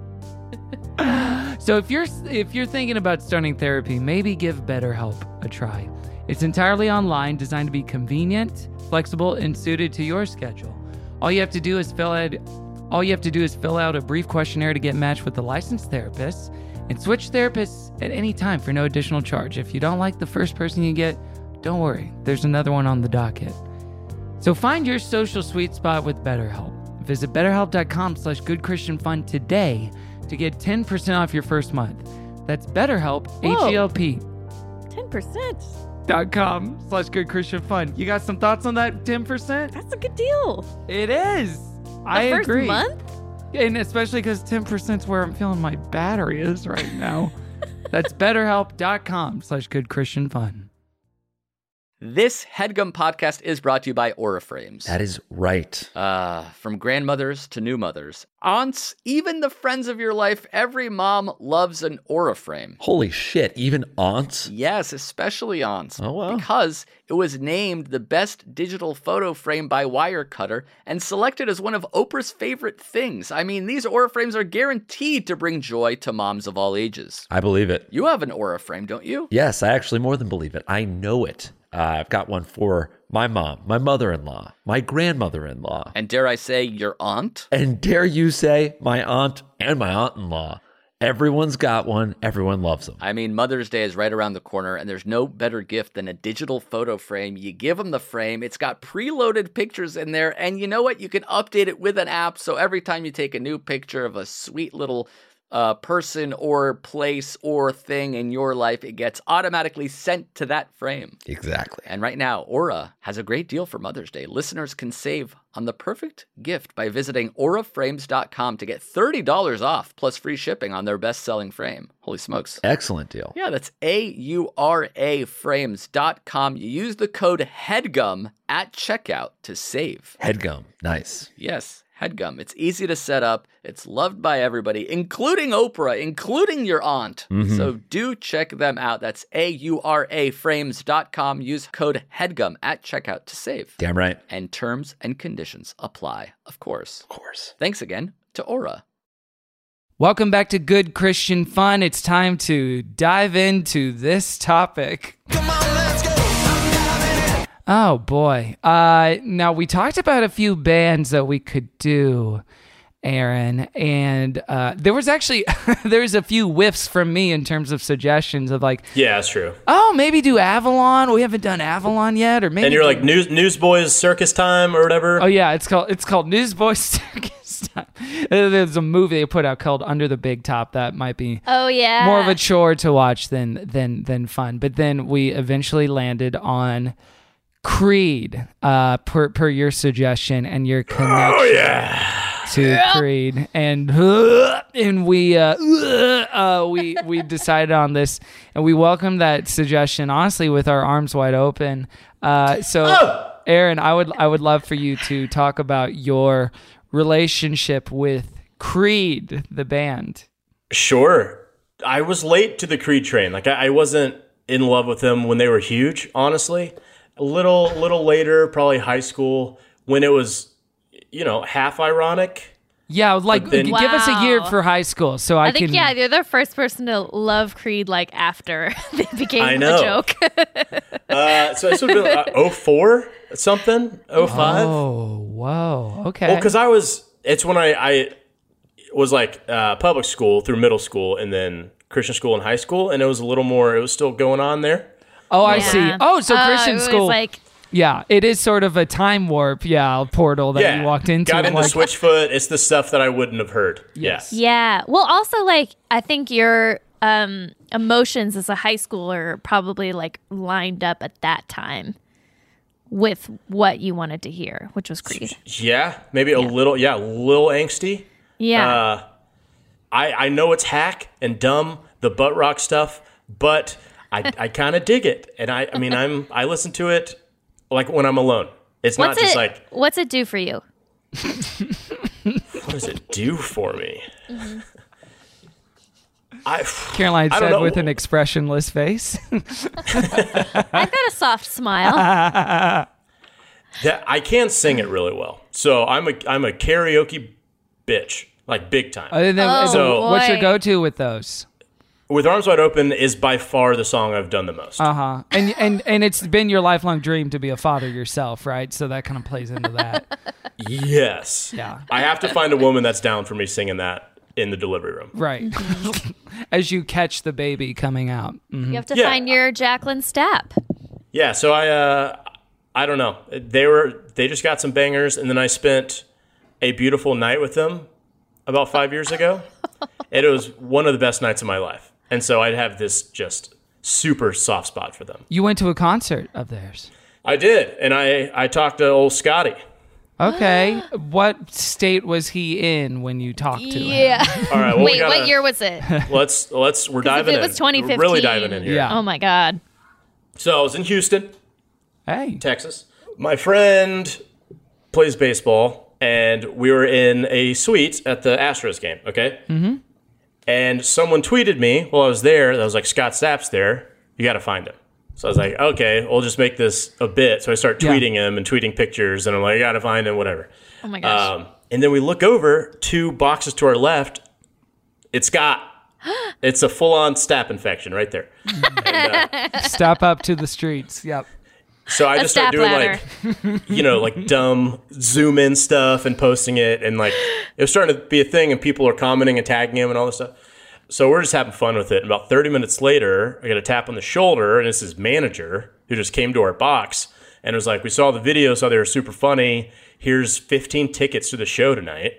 So if you're if you're thinking about starting therapy, maybe give BetterHelp a try. It's entirely online, designed to be convenient, flexible, and suited to your schedule. All you have to do is fill out all you have to do is fill out a brief questionnaire to get matched with a licensed therapist, and switch therapists at any time for no additional charge. If you don't like the first person you get, don't worry, there's another one on the docket. So find your social sweet spot with BetterHelp. Visit betterhelp.com slash goodchristianfun today to get ten percent off your first month. That's BetterHelp, Whoa. H-E-L-P ten percent. dot com slash goodchristianfun. You got some thoughts on that ten percent? That's a good deal. It is. The I first agree. month? And especially because ten percent is where I'm feeling my battery is right now. That's betterhelp.com slash goodchristianfun. This HeadGum podcast is brought to you by Auraframes. That is right. Uh, from grandmothers to new mothers, aunts, even the friends of your life, every mom loves an Auraframe. Holy shit, even aunts? Yes, especially aunts. Oh, wow. Because it was named the best digital photo frame by Wirecutter and selected as one of Oprah's favorite things. I mean, these Auraframes are guaranteed to bring joy to moms of all ages. I believe it. You have an Auraframe, don't you? Yes, I actually more than believe it. I know it. Uh, I've got one for my mom, my mother-in-law, my grandmother-in-law. And dare I say, your aunt? And dare you say, my aunt and my aunt-in-law. Everyone's got one. Everyone loves them. I mean, Mother's Day is right around the corner, and there's no better gift than a digital photo frame. You give them the frame. It's got preloaded pictures in there, and you know what? You can update it with an app, so every time you take a new picture of a sweet little uh, person or place or thing in your life, it gets automatically sent to that frame. Exactly. And right now, Aura has a great deal for Mother's Day. Listeners can save on the perfect gift by visiting aura frames dot com to get thirty dollars off plus free shipping on their best-selling frame. Holy smokes. Excellent deal. Yeah, that's A U R A frames dot com. You use the code HEADGUM at checkout to save. HeadGum. Nice. Yes, HeadGum. It's easy to set up. It's loved by everybody, including Oprah, including your aunt. Mm-hmm. So do check them out. That's A U R A frames dot com. Use code HEADGUM at checkout to save. Damn right. And terms and conditions apply, of course. Of course. Thanks again to Aura. Welcome back to Good Christian Fun. It's time to dive into this topic. Come on, let's go. Oh boy. Uh, now we talked about a few bands that we could do, Aaron, and uh, there was actually there's a few whiffs from me in terms of suggestions of like, Yeah, that's true. oh, maybe do Avalon. We haven't done Avalon yet, or maybe. And you're do- like news Newsboys Circus Time or whatever. Oh yeah, it's called it's called Newsboys Circus Time. There's a movie they put out called Under the Big Top that might be Oh, yeah. more of a chore to watch than than than fun. But then we eventually landed on Creed, uh, per per your suggestion and your connection Oh yeah. to Creed, and and we uh, uh, we we decided on this, and we welcomed that suggestion honestly with our arms wide open. Uh, so, Oh! Aaron, I would I would love for you to talk about your relationship with Creed, the band. Sure. I was late to the Creed train. Like I, I wasn't in love with them when they were huge, honestly. A little little later, probably high school, when it was, you know, half ironic. Yeah, like But then- give us a year Wow. for high school, so I, I think, can. yeah, you're the first person to love Creed like after they became I know. a joke. Uh, so it's sort of uh, oh four something, oh five. Oh, whoa. Okay. Well, because I was, it's when I, I was like uh, public school through middle school and then Christian school in high school. And it was a little more, it was still going on there. Oh, I Yeah. see. Oh, so Uh, Christian it was school. like Yeah, it is sort of a time warp, yeah, portal that yeah. you walked into. Got into like, Switchfoot. It's the stuff that I wouldn't have heard. Yes. Yeah. Yeah. Well, also, like, I think your um, emotions as a high schooler are probably like lined up at that time with what you wanted to hear, which was Creed. Yeah, maybe a little, yeah, a little angsty. Yeah. Uh, I I know it's hack and dumb, the butt rock stuff, but I I kind of dig it, and I I mean I'm I listen to it like when I'm alone. It's What's not just it, like what's it do for you? what does it do for me? Mm-hmm. I Caroline I don't said know. with an expressionless face. I've got a soft smile. that I can sing it really well, so I'm a I'm a karaoke bitch, like big time. Other than, Oh, So- what's your boy. go-to with those? With Arms Wide Open is by far the song I've done the most. Uh huh. And and and it's been your lifelong dream to be a father yourself, right? So that kind of plays into that. Yes. Yeah. I have to find a woman that's down for me singing that in the delivery room. Right. As you catch the baby coming out. Mhm. You have to Yeah. find your Jacqueline Stapp. Yeah, so I uh I don't know. They were they just got some bangers and then I spent a beautiful night with them about five years ago. And it was one of the best nights of my life. And so I'd have this just super soft spot for them. You went to a concert of theirs. I did, and I I talked to old Scotty. Okay. What state was he in when you talked to him? Yeah. All right, well, we Wait, gotta- what year was it? Let's let's we're 'Cause diving if it in. was twenty fifteen. We're really diving in here. Yeah. Oh my God. So I was in Houston, Hey. Texas. My friend plays baseball, and we were in a suite at the Astros game, okay? Mm-hmm. And someone tweeted me while I was there, that was like, Scott Stapp's there. You got to find him. So I was like, okay, we'll just make this a bit. So I start Yeah. tweeting him and tweeting pictures, and I'm like, I got to find him, whatever. Oh my gosh. Um, and then we look over, two boxes to our left. It's Scott. It's a full-on Stapp infection right there. And, uh, Step up to the streets. Yep. So I A just started stap doing ladder. like, you know, like dumb zoom in stuff and posting it. And like, it was starting to be a thing and people are commenting and tagging him and all this stuff. So we're just having fun with it. And about thirty minutes later, I get a tap on the shoulder and it's his manager who just came to our box and was like, we saw the video, saw they were super funny. Here's fifteen tickets to the show tonight.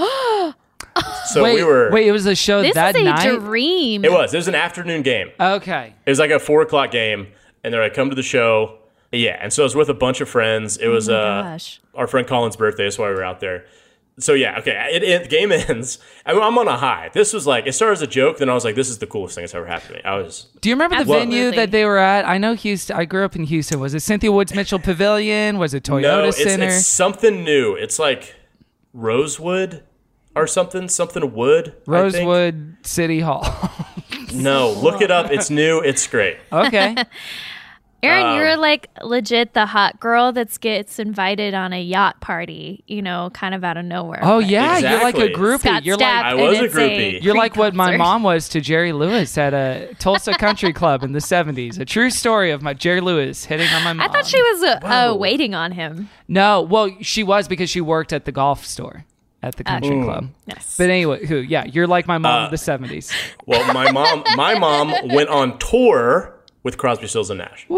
So wait, we were. wait, it was a show This that is a night? dream. It was. It was an afternoon game. Okay. It was like a four o'clock game, and they're like, "Come to the show." Yeah, and so I was with a bunch of friends. It was Oh my uh, gosh. our friend Colin's birthday. That's why we were out there. So yeah, okay. It, it the game ends. I mean, I'm on a high. This was like it started as a joke. Then I was like, "This is the coolest thing that's ever happened to me." I was. Do you remember the Absolutely. venue that they were at? I know Houston. I grew up in Houston. Was it Cynthia Woods Mitchell Pavilion? Was it Toyota no, it's, Center? it's something new. It's like Rosewood or something. Something wood. I think. Rosewood City Hall. No, look it up. It's new. It's great. Okay. Aaron, Um, you're like legit the hot girl that gets invited on a yacht party, you know, kind of out of nowhere. Oh yeah, you're like a Exactly. groupie. Scott you're Stapp, like I and was a it's groupie. you're like what my concert. mom was to Jerry Lewis at a Tulsa Country Club in the seventies. A true story of my Jerry Lewis hitting on my mom. I thought she was uh, uh, Whoa. waiting on him. No, well, she was because she worked at the golf store at the country Mm. club. Yes. But anyway, who? Yeah, you're like my mom Uh, of the seventies. Well, my mom, my mom went on tour with Crosby, Stills, and Nash.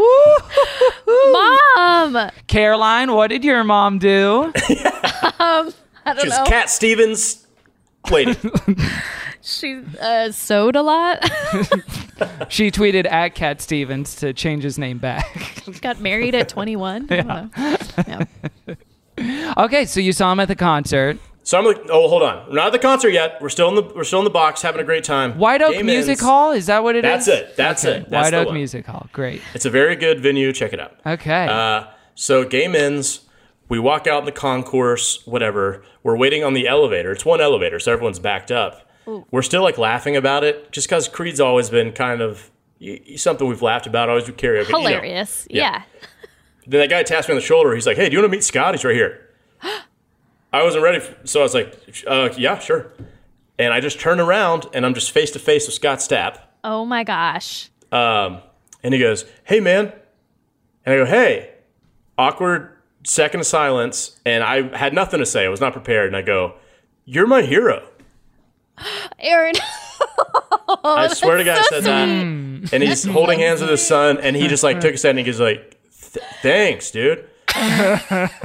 Mom! Caroline, what did your mom do? um, I don't She's know. Cat Stevens lady. She uh, sewed a lot. She tweeted at Cat Stevens to change his name back. Got married at twenty-one. I don't know. Yeah. Okay, so you saw him at the concert. So I'm like, oh, hold on, we're not at the concert yet. We're still in the we're still in the box, having a great time. White Oak Game Music ends. Hall? Is that what it That's is? it. That's Okay, it. That's White the Oak one. Music Hall. Great. It's a very good venue. Check it out. Okay. Uh, so game ends. We walk out in the concourse. Whatever. We're waiting on the elevator. It's one elevator, so everyone's backed up. Ooh. We're still like laughing about it, just because Creed's always been kind of y- y- something we've laughed about. Always do karaoke. you know. Hilarious. Yeah. Yeah. Then that guy taps me on the shoulder. He's like, "Hey, do you want to meet Scott? He's right here." I wasn't ready, for, so I was like, uh, "Yeah, sure." And I just turn around, and I'm just face to face with Scott Stapp. Oh my gosh. Um, and he goes, "Hey, man, And I go, hey, awkward second of silence. And I had nothing to say. I was not prepared. And I go, you're my hero. Aaron. Oh, I swear to God, so I said that. And he's holding hands with his son. And he just like took a second and he goes like, thanks, dude. I'm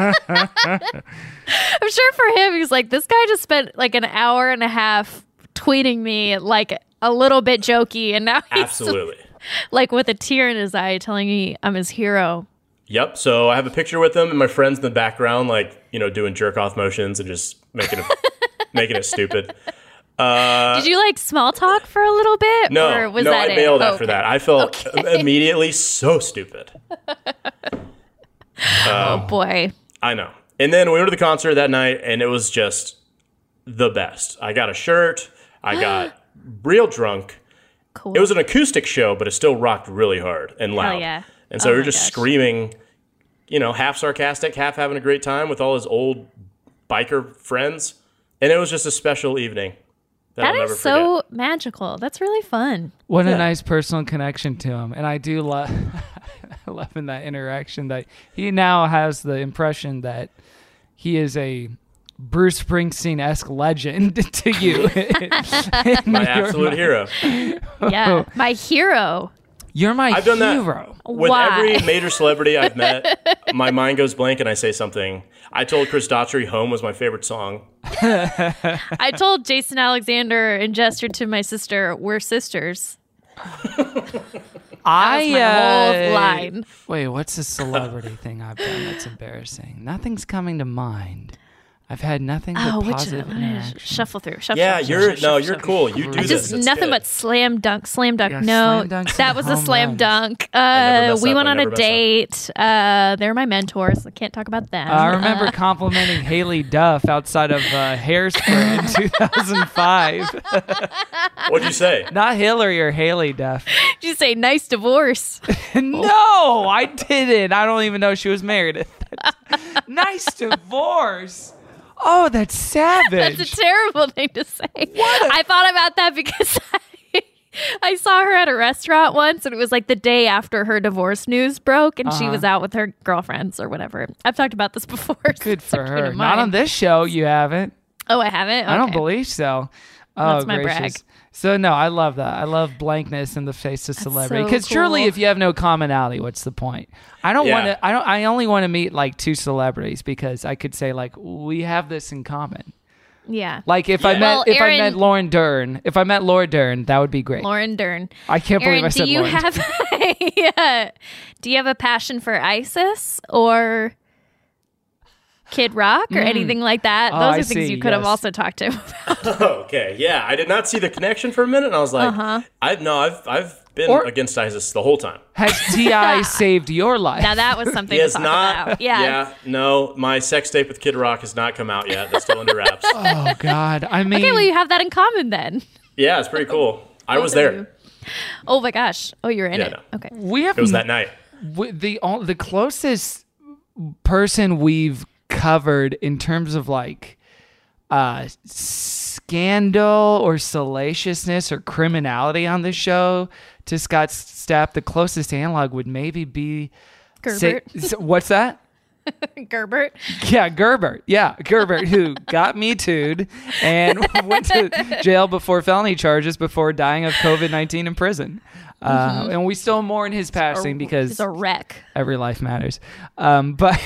sure for him, he's like, this guy just spent like an hour and a half tweeting me like a little bit jokey. And now he's absolutely like with a tear in his eye telling me I'm his hero. Yep. So I have a picture with him and my friends in the background, like, you know, doing jerk off motions and just making it, making it stupid. Uh, Did you like small talk for a little bit? No, or was no, that I bailed it? after okay. that. I felt okay. immediately so stupid. Um, oh boy. I know. And then we went to the concert that night and it was just the best. I got a shirt. I got real drunk. Cool. It was an acoustic show, but it still rocked really hard and loud. Hell yeah. And so oh we were just gosh. screaming, you know, half sarcastic, half having a great time with all his old biker friends. And it was just a special evening. That, That I'll is never so forget. magical. That's really fun. What Yeah. a nice personal connection to him. And I do love loving that interaction that he now has the impression that he is a Bruce Springsteen-esque legend to you. My absolute hero. Yeah. My hero. You're my I've done hero. that with Why? every major celebrity I've met. My mind goes blank and I say something. I told Chris Daughtry "Home" was my favorite song. I told Jason Alexander and gestured to my sister, we're sisters. I was my uh, whole line. Wait, what's a celebrity thing I've done that's embarrassing? Nothing's coming to mind. I've had nothing but Oh, which positive let me interaction. shuffle through. Shuffle, Yeah, shuffle, you're shuffle, no, shuffle, you're shuffle. cool. You do I this. Just It's nothing good. but slam dunk, slam dunk. Yeah, no, slam dunks that and was a home slam runs. dunk. I never Uh, mess we up. went I on a never mess up. date. Uh, they're my mentors. I can't talk about them. I remember Uh, complimenting Haley Duff outside of uh, Hairspray in two thousand five. What'd you say? Not Hillary or Haley Duff. did you say nice divorce? No, I didn't. I don't even know she was married. Nice divorce. Oh, that's savage. That's a terrible thing to say. I thought about that because I, I saw her at a restaurant once, and it was like the day after her divorce news broke, and she Uh-huh. was out with her girlfriends or whatever. I've talked about this before. Good so for it's coming her. to Not on mind. this show, you haven't. Oh, I haven't? I don't Okay. believe so. Oh, That's my gracious. brag. So no, I love that. I love blankness in the face of celebrity. so Because truly, cool. if you have no commonality, what's the point? I don't Yeah. want to. I don't. I only want to meet like two celebrities because I could say like we have this in common. Yeah. Like if I Yeah. met Well, if Aaron- I met Lauren Dern, if I met Laura Dern, that would be great. Lauren Dern. I can't Aaron, believe I said do you Lauren. have yeah. Do you have a passion for ISIS or Kid Rock or anything like that? Oh, Those I are things see, you could have yes. also talked to him about. Okay, yeah, I did not see the connection for a minute, and I was like, Uh-huh. I no, I've I've been Or- against ISIS the whole time. Has T I saved your life? Now that was something He to has talk not. about. Yeah. yeah, no, my sex tape with Kid Rock has not come out yet. That's still under wraps. Oh God! I mean, Okay, well you have that in common then. Yeah, it's pretty cool. I was Both of you. there. Oh my gosh. Oh, you're in Yeah, it. no. Okay. we have It was that night. w- the o- the closest person we've covered in terms of like uh scandal or salaciousness or criminality on this show to Scott Stapp, the closest analog would maybe be say- Gerbert. s- what's that? Gerbert. Yeah, Gerbert. Yeah, Gerbert, who got me too'd and went to jail before felony charges before dying of covid nineteen in prison. Uh, and we still mourn his passing because He's a wreck. every life matters. Um, but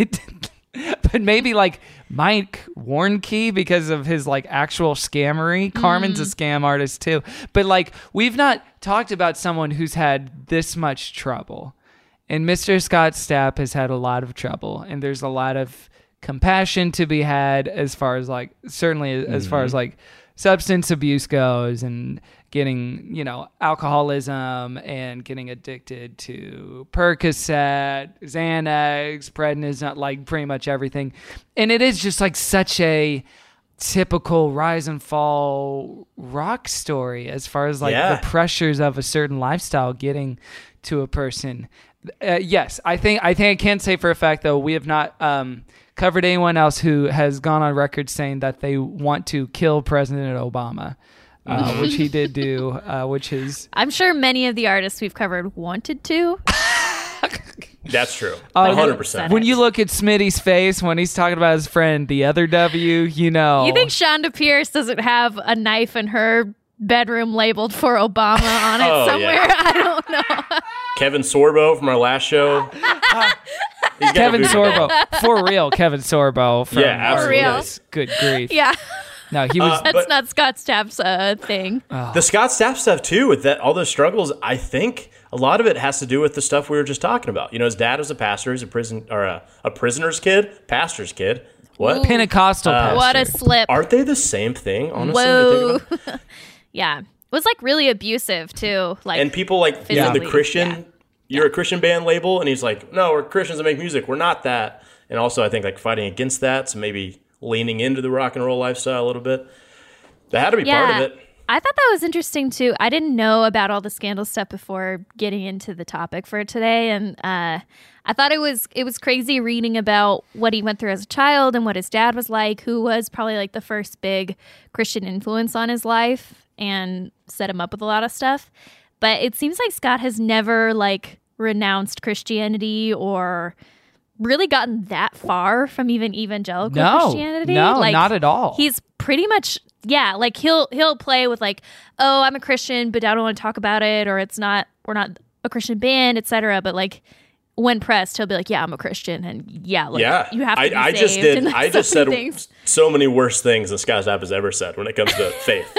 but maybe like Mike Warnke because of his like actual scammery. Carmen's a scam artist too. But like we've not talked about someone who's had this much trouble. And Mister Scott Stapp has had a lot of trouble, and there's a lot of compassion to be had as far as like certainly as far as like substance abuse goes and getting, you know, alcoholism and getting addicted to Percocet, Xanax, prednisone, like pretty much everything. And it is just like such a typical rise and fall rock story as far as like Yeah. the pressures of a certain lifestyle getting to a person. Uh, yes, I think I think I can say for a fact though we have not um, covered anyone else who has gone on record saying that they want to kill President Obama, uh, which he did do, uh, which is I'm sure many of the artists we've covered wanted to. That's true. Oh, one hundred percent. When you look at Smitty's face when he's talking about his friend, the other W, you know. You think Shonda Pierce doesn't have a knife in her bedroom labeled for Obama on it Oh, somewhere? yeah. I don't know. Kevin Sorbo from our last show. He's got a Kevin voodoo Sorbo. doll. For real, Kevin Sorbo. From Yeah, absolutely. For real. Yes. Good grief. Yeah. No, he was. Uh, That's but- not Scott Stapp's uh, thing. The Scott Stapp stuff too, with that all those struggles, I think a lot of it has to do with the stuff we were just talking about. You know, his dad was a pastor, he's a prison or a, a prisoner's kid, pastor's kid. What? Pentecostal pastor. What a slip. Aren't they the same thing, honestly? when you Whoa. think about it? Yeah. It was like really abusive too. Like And people like you know, the physically, Christian, yeah. you're a Christian band label, and he's like, no, we're Christians that make music. We're not that. And also, I think like fighting against that, so maybe leaning into the rock and roll lifestyle a little bit. That had to be yeah. part of it. I thought that was interesting too. I didn't know about all the scandal stuff before getting into the topic for today, and uh, I thought it was it was crazy reading about what he went through as a child and what his dad was like, who was probably like the first big Christian influence on his life and set him up with a lot of stuff. But it seems like Scott has never like renounced Christianity or really gotten that far from even evangelical No, Christianity. no, like, not at all. He's pretty much yeah, like he'll he'll play with like, oh, I'm a Christian, but I don't want to talk about it, or it's not we're not a Christian band, et cetera. But like when pressed, he'll be like, yeah, I'm a Christian, and yeah, like yeah, you have to I, be I saved. just did. and, like, I just so said many things. so many worse things than Scott Stapp has ever said when it comes to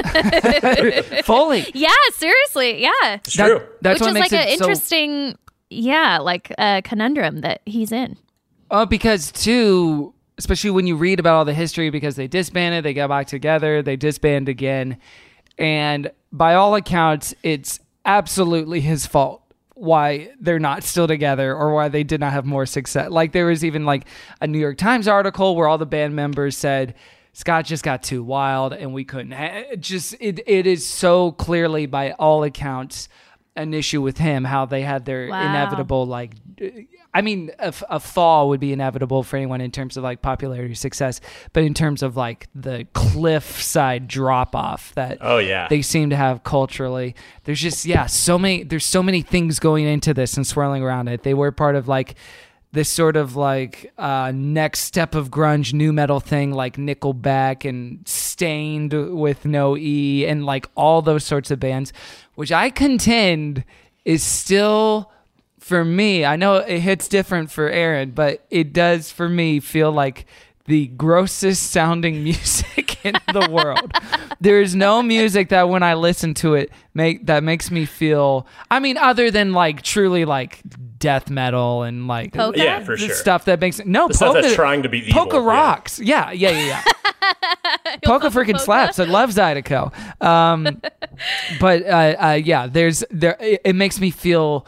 faith. Fully. Yeah, seriously, yeah. It's true. That's Which what is makes like an it so- interesting, yeah, like a conundrum that he's in. Oh, because too, especially when you read about all the history, because they disbanded, they got back together, they disbanded again, and by all accounts, it's absolutely his fault why they're not still together or why they did not have more success. Like there was even like a New York Times article where all the band members said Scott just got too wild and we couldn't. Ha- it just it it is so clearly by all accounts an issue with him, how they had their Wow. inevitable like. I mean, a, a fall would be inevitable for anyone in terms of like popularity or success, but in terms of like the cliffside drop off that Oh, yeah. they seem to have culturally, there's just yeah, so many there's so many things going into this and swirling around it. They were part of like this sort of like uh, next step of grunge new metal thing, like Nickelback and Stained with no E, and like all those sorts of bands, which I contend is still. For me, I know it hits different for Aaron, but it does for me feel like the grossest sounding music in the world. There is no music that when I listen to it make that makes me feel. I mean, other than like truly like death metal and like Polka? Yeah, for the sure. stuff that makes no The stuff polka, that's trying to be evil, polka yeah. rocks. Yeah, yeah, yeah, yeah. Polka freaking polka? slaps. I love Zydeco. Um, but uh, uh, yeah, there's there. It, it makes me feel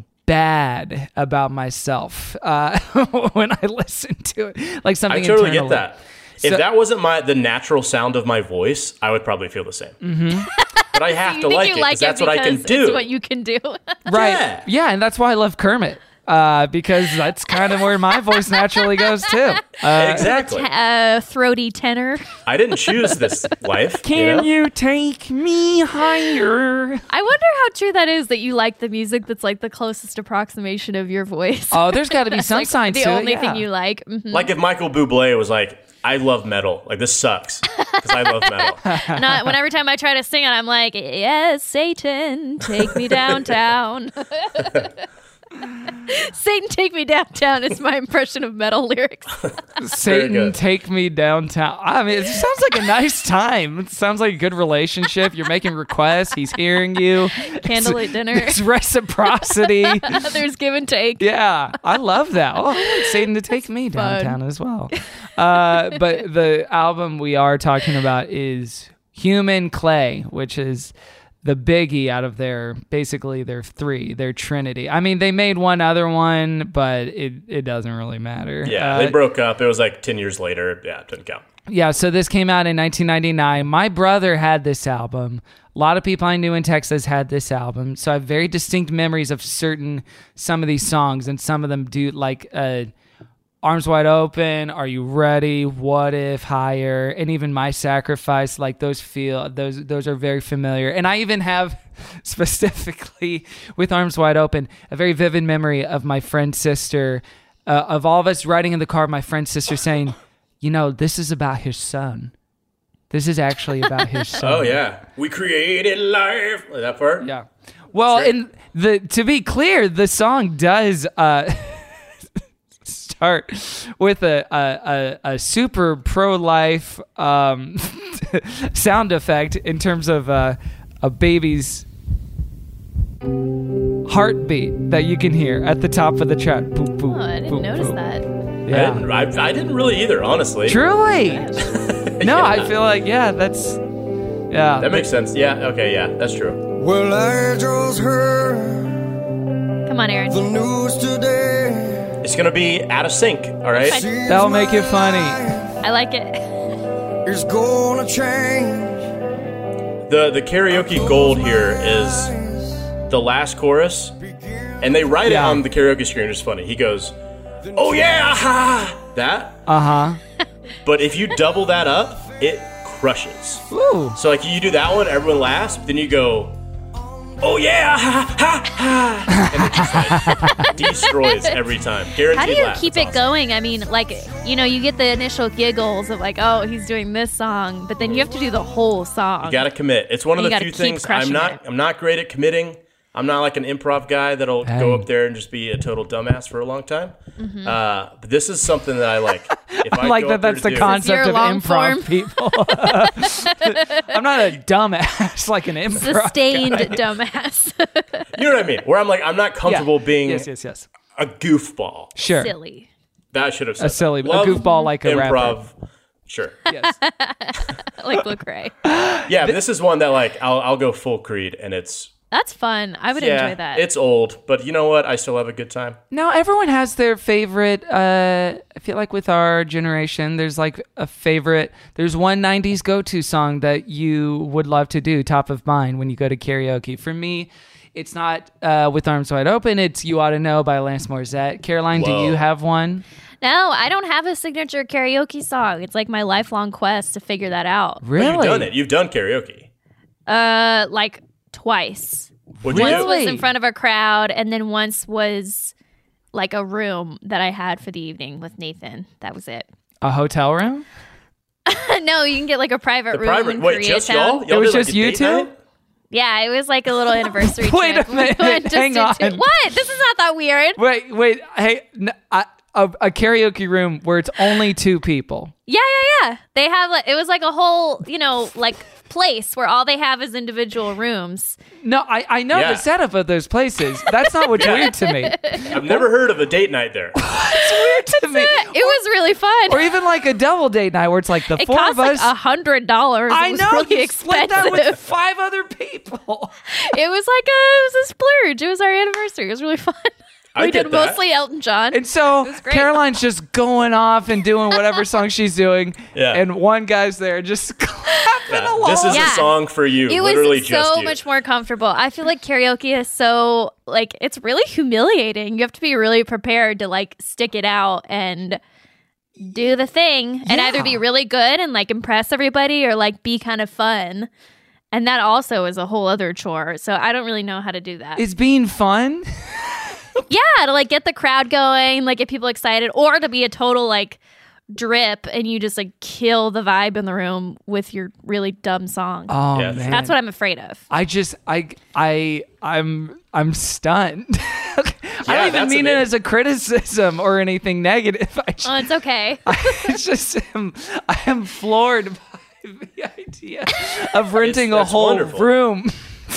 bad about myself uh, when I listen to it, like something. I totally internally. get that. So- if that wasn't my the natural sound of my voice, I would probably feel the same. Mm-hmm. But I have You to think like you it like because that's it what I can because do. It's what you can do. Right? Yeah. Yeah, and that's why I love Kermit. Uh, because that's kind of where my voice naturally goes too. Uh, exactly. uh, throaty tenor. I didn't choose this life. Can you, know? you take me higher? I wonder how true that is that you like the music that's like the closest approximation of your voice. Oh, there's got to be That's, some like, science the to it, only yeah. thing you like. Mhm. Like if Michael Bublé was like, I love metal. Like this sucks because I love metal. Not when every time I try to sing it, I'm like, yes, Satan, take me downtown. Satan, take me downtown is my impression of metal lyrics. Satan, good. take me downtown. I mean, it sounds like a nice time. It sounds like a good relationship. You're making requests. He's hearing you. Candlelit dinner. It's reciprocity. There's give and take. Yeah, I love that. Oh, I want Satan to take me downtown as well. Uh, but the album we are talking about is Human Clay, which is the biggie out of their, basically their three, their trinity. I mean, they made one other one, but it, it doesn't really matter. Yeah, Uh, they broke up. It was like ten years later. Yeah, it didn't count. Yeah, so this came out in nineteen ninety-nine. My brother had this album. A lot of people I knew in Texas had this album. So I have very distinct memories of certain, some of these songs, and some of them do like uh, Arms Wide Open, Are You Ready, What If, Higher, and even My Sacrifice. Like those feel, those those are very familiar. And I even have specifically with Arms Wide Open, a very vivid memory of my friend's sister, uh, of all of us riding in the car, my friend's sister saying, you know, this is about his son. This is actually about his son. Oh, yeah. We created life. Like that part? Yeah. Well, and the to be clear, the song does uh, start with a a, a, a super pro-life um, sound effect in terms of uh, a baby's heartbeat that you can hear at the top of the track. Boop, boop, Oh, I didn't boop, notice boop. that. Yeah. I didn't, I, I didn't really either, honestly. Truly. No, Yeah. I feel like, yeah, that's, yeah. That makes sense. Yeah, okay, yeah, that's true. Well, I just heard Come on, Aaron. the news today. It's going to be out of sync, all right? Fine. That'll make it funny. I like it. It's gonna change. The the karaoke gold here is the last chorus, and they write Yeah. it on the karaoke screen, which is funny. He goes, oh yeah, ha! That. Uh-huh. But if you double that up, it crushes. Ooh. So like you do that one, everyone laughs, but then you go, oh yeah, ha ha ha, and it just like destroys every time. Guaranteed How do you laugh. keep It's it awesome. going? I mean, like, you know, you get the initial giggles of like, oh, he's doing this song, but then you have to do the whole song. You gotta commit. It's one of You the gotta few keep things I'm crushing not. it. I'm not great at committing. I'm not like an improv guy that'll Hey. go up there and just be a total dumbass for a long time. Mm-hmm. Uh, but this is something that I like. If I I like go that up there that's to the do- concept your of long improv form. people. I'm not a dumbass like an improv Sustained guy. dumbass. You know what I mean? Where I'm like, I'm not comfortable Yeah. being Yes, yes, yes. a goofball. Sure. Silly. That should have said A silly, that. Love a goofball like a improv. Sure. Yes. Like Lecrae. Yeah, but this is one that like I'll I'll go full Creed, and it's That's fun. I would yeah, enjoy that. it's old, but you know what? I still have a good time. No, everyone has their favorite. Uh, I feel like with our generation, there's like a favorite. There's one nineties go-to song that you would love to do, top of mind, when you go to karaoke. For me, it's not uh, With Arms Wide Open. It's You Ought to Know by Alanis Morissette. Caroline, Whoa. do you have one? No, I don't have a signature karaoke song. It's like my lifelong quest to figure that out. Really? But you've done it. You've done karaoke. Uh, like twice. What'd you Once do? was in front of a crowd, and then once was like a room that I had for the evening with Nathan. That was it. A hotel room? No, you can get like a private The room private. in Wait, just Koreatown. y'all? Y'all It was did, like, just a you date two? night? Yeah, it was like a little anniversary Wait trip. a minute, We went just hang to on. two- What? This is not that weird. Wait, wait. Hey, n- I, a, a karaoke room where it's only two people. Yeah, yeah, yeah. They have like it was like a whole, you know, like place where all they have is individual rooms. No, I, I know Yeah. the setup of those places. That's not what's Yeah. weird to me. I've never heard of a date night there. It's weird to me. It was really fun. Or even like a double date night where it's like the it four cost of like us. a hundred dollars. I It was know. really you split that with expensive. five other people. It was like a it was a splurge. It was our anniversary. It was really fun. I we get did that. mostly Elton John. And so was great. Caroline's just going off and doing whatever song she's doing. Yeah. And one guy's there just clapping Yeah, along. this is Yeah. a song for you. It Literally was just so you. much more comfortable. I feel like karaoke is so like it's really humiliating. You have to be really prepared to like stick it out and do the thing and either be really good and like impress everybody or like be kind of fun. And that also is a whole other chore. So I don't really know how to do that. Is being fun? Yeah, to like get the crowd going, like get people excited, or to be a total like drip and you just like kill the vibe in the room with your really dumb song. Oh Yeah. man. That's what I'm afraid of. I just I I I'm I'm stunned. I don't Yeah, even that's mean it amazing. as a criticism or anything negative. I just, Oh, it's okay. I just am I am floored by the idea of renting a that's whole wonderful. room.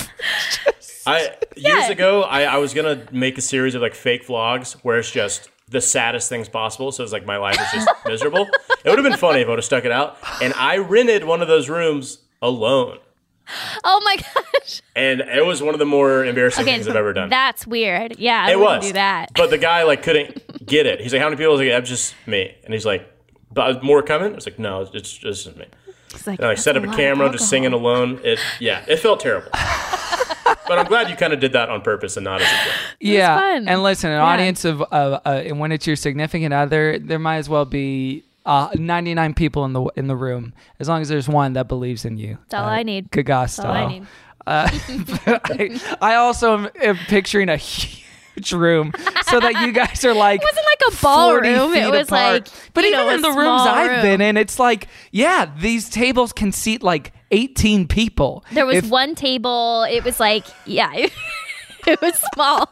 I years ago, I, I was gonna make a series of like fake vlogs where it's just the saddest things possible. So it's like my life is just miserable. It would have been funny if I would have stuck it out. And I rented one of those rooms alone, Oh my gosh. and it was one of the more embarrassing Okay, things I've ever done. that's weird. Yeah, I it wouldn't was do that. but the guy like couldn't get it. He's like, "How many people?" I was like, "That's just me." And he's like, "But more coming?" I was like, "No, it's just, just me." It's like, And I that's set up a a lot of camera, just singing alcohol. alone. It yeah, it felt terrible. But I'm glad you kind of did that on purpose and not as a joke. Yeah, fun. and listen, an Yeah. audience of uh, uh, and when it's your significant other, there might as well be uh, ninety-nine people in the in the room, as long as there's one that believes in you. That's all uh, I need. Gaga That's all I style. need. Uh, but I, I also am, am picturing a huge room so that you guys are like, it wasn't like a ballroom. It was apart. like, but you even know, in a the rooms small I've room. been in, it's like, yeah, these tables can seat like eighteen people. There was If- one table. It was like, yeah, it, it was small.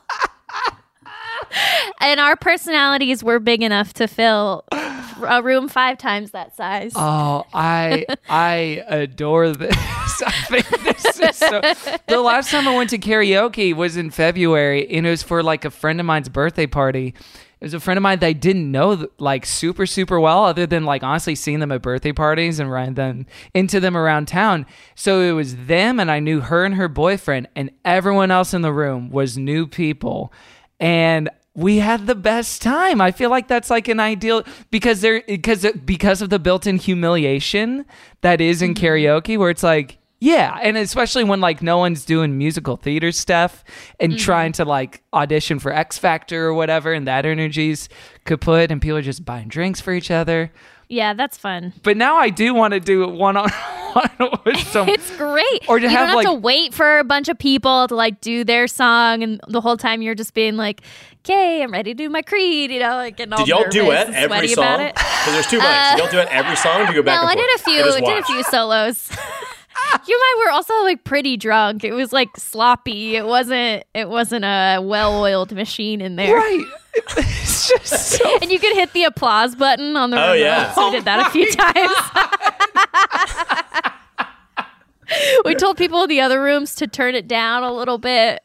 And our personalities were big enough to fill a room five times that size. Oh, I I adore this. I think this is so. The last time I went to karaoke was in February, and it was for like a friend of mine's birthday party. It was a friend of mine that I didn't know like super super well, other than like honestly seeing them at birthday parties and running them into them around town. So it was them, and I knew her and her boyfriend, and everyone else in the room was new people. And we had the best time. I feel like that's like an ideal because there because because of the built-in humiliation that is in karaoke, where it's like, yeah, and especially when like no one's doing musical theater stuff and Mm-hmm. trying to like audition for X Factor or whatever, and that energy's kaput, and people are just buying drinks for each other. Yeah, that's fun. But now I do want to do it one on one with some. It's great. Or to you have don't have like to wait for a bunch of people to like do their song, and the whole time you're just being like, "Okay, I'm ready to do my creed," you know, like getting all Did y'all nervous duet and every sweaty about song? it. Because there's two mics. Did y'all duet every song? Or do you go back No, and I forth? did a few. And just I did a watch? few solos. You and I were also like pretty drunk. It was like sloppy. It wasn't. It wasn't a well-oiled machine in there. Right. It's just so. And you could hit the applause button on the Oh, remote. yeah. So I did that a few times. We told people in the other rooms to turn it down a little bit.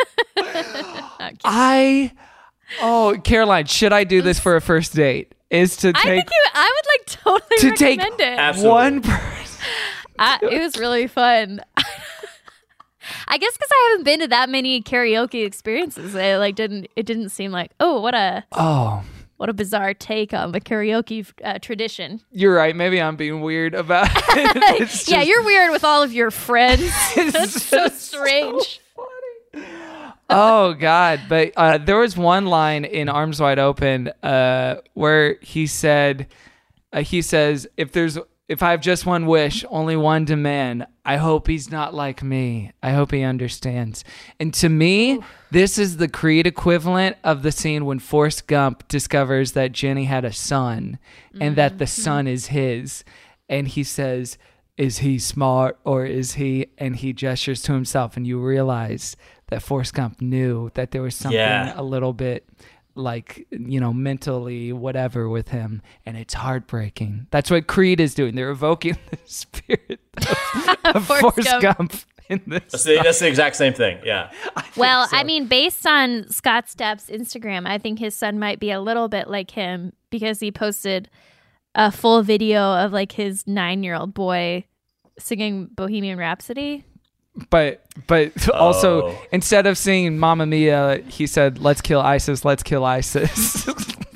I. Oh, Caroline, should I do this for a first date? Is to I take think you, I would like totally to take recommend it. Absolutely. one person. I, it was really fun. I guess because I haven't been to that many karaoke experiences, it like didn't it didn't seem like, oh, what a Oh, what a bizarre take on the karaoke uh, tradition. you're right. Maybe I'm being weird about it. It's Yeah, just- you're weird with all of your friends. it's That's so just strange. Oh God! But uh, there was one line in Arms Wide Open uh, where he said, uh, he says, if there's if I have just one wish, only one demand, I hope he's not like me. I hope he understands. And to me, this is the Creed equivalent of the scene when Forrest Gump discovers that Jenny had a son and that the son is his. And he says, is he smart or is he? And he gestures to himself, and you realize that Forrest Gump knew that there was something Yeah. a little bit like, you know, mentally whatever with him, and it's heartbreaking. That's what Creed is doing. They're evoking the spirit of, of Forrest Forrest Gump. Gump. in this. That's the, that's the exact same thing. Yeah. Well, so. I mean, based on Scott Stapp's Instagram, I think his son might be a little bit like him because he posted a full video of like his nine-year-old boy singing Bohemian Rhapsody. But but also Oh. instead of singing Mamma Mia, he said, "Let's kill ISIS, let's kill ISIS."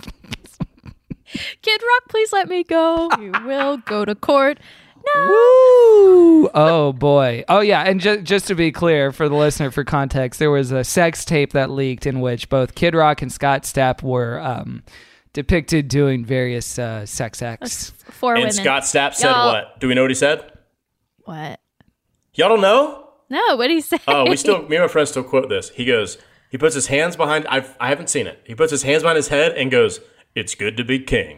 Kid Rock, please let me go. You will go to court. No. Woo! Oh boy. Oh yeah, and just just to be clear for the listener, for context, there was a sex tape that leaked in which both Kid Rock and Scott Stapp were um, depicted doing various uh, sex acts. For and women. Scott Stapp said Y'all- what? Do we know what he said? What? Y'all don't know? No, what did he say? Oh, we still, me and my friends still quote this. He goes, he puts his hands behind, I've, I haven't seen it. He puts his hands behind his head and goes, "It's good to be king."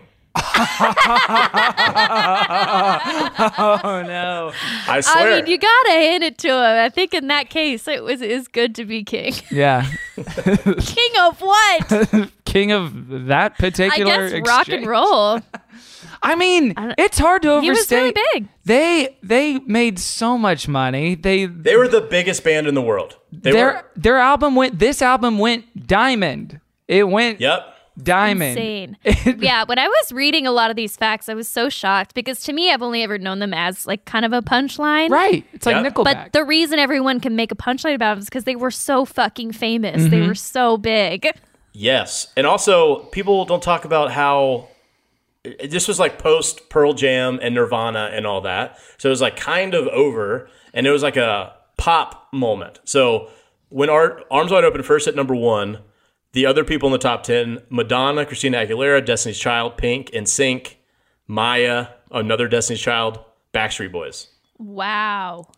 Oh no. I swear. I mean, you gotta hand it to him. I think in that case, it was is good to be king. Yeah. King of what? King of that I particular guess rock exchange. and roll. I mean, it's hard to overstate. He was really big. They they made so much money. They They were the biggest band in the world. They their were. their album went. This album went diamond. It went Yep. diamond. Insane. Yeah, when I was reading a lot of these facts, I was so shocked because to me, I've only ever known them as like kind of a punchline. Right. It's like Yep. Nickelback. But the reason everyone can make a punchline about them is because they were so fucking famous. They were so big. Yes. And also, people don't talk about how it- this was like post Pearl Jam and Nirvana and all that. So it was like kind of over, and it was like a pop moment. So when Ar- Arms Wide Open first hit number one, the other people in the top ten, Madonna, Christina Aguilera, Destiny's Child, Pink, NSYNC, Maya, another Destiny's Child, Backstreet Boys. Wow.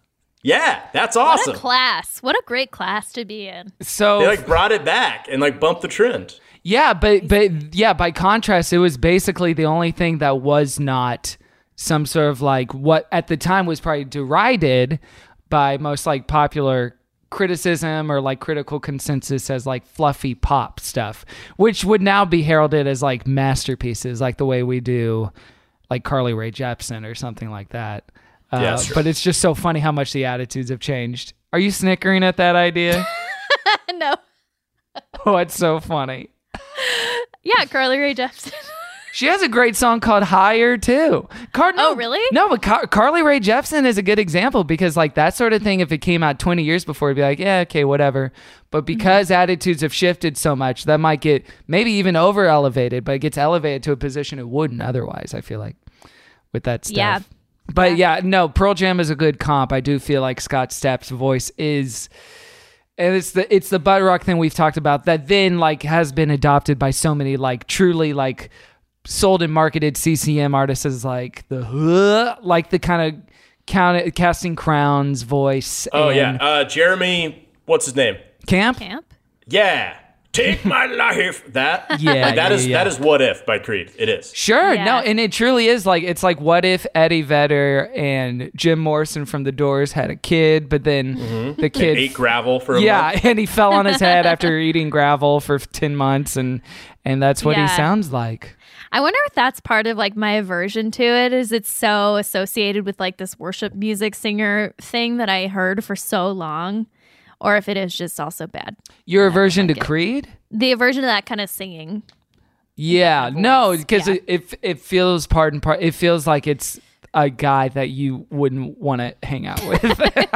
Yeah, that's awesome. What a class. What a great class to be in. So they like brought it back and like bumped the trend. Yeah, but but yeah, by contrast, it was basically the only thing that was not some sort of like what at the time was probably derided by most like popular criticism or like critical consensus as like fluffy pop stuff, which would now be heralded as like masterpieces, like the way we do like Carly Rae Jepsen or something like that. Uh, yeah, that's true. But it's just so funny how much the attitudes have changed. Are you snickering at that idea? No. What's so funny? Yeah, Carly Rae Jepsen. She has a great song called Higher too. Car- no, oh, really? No, but Car- Carly Rae Jepsen is a good example because like that sort of thing, if it came out twenty years before, it'd be like, yeah, okay, whatever. But because mm-hmm. attitudes have shifted so much, that might get maybe even over elevated, but it gets elevated to a position it wouldn't otherwise, I feel like, with that stuff. Yeah. But yeah. yeah, no, Pearl Jam is a good comp. I do feel like Scott Stapp's voice is... And it's the it's the butt rock thing we've talked about that then like has been adopted by so many like truly like sold and marketed C C M artists as like the huh, like the kind of count Casting Crowns voice. Oh and yeah, uh, Jeremy, what's his name? Camp. Camp. Yeah. Take my life. That yeah, like, that yeah, is yeah. that is What If by Creed. It is. Sure. Yeah. No, and it truly is like it's like what if Eddie Vedder and Jim Morrison from The Doors had a kid, but then mm-hmm. the kid and ate gravel for a yeah, month. and he fell on his head after eating gravel for ten months, and and that's what Yeah. he sounds like. I wonder if that's part of like my aversion to it is it's so associated with like this worship music singer thing that I heard for so long, or if it is just also bad. Your aversion like to it. Creed? The aversion to that kind of singing. Yeah, no, because Yeah. it, it it feels part and part. It feels like it's a guy that you wouldn't want to hang out with.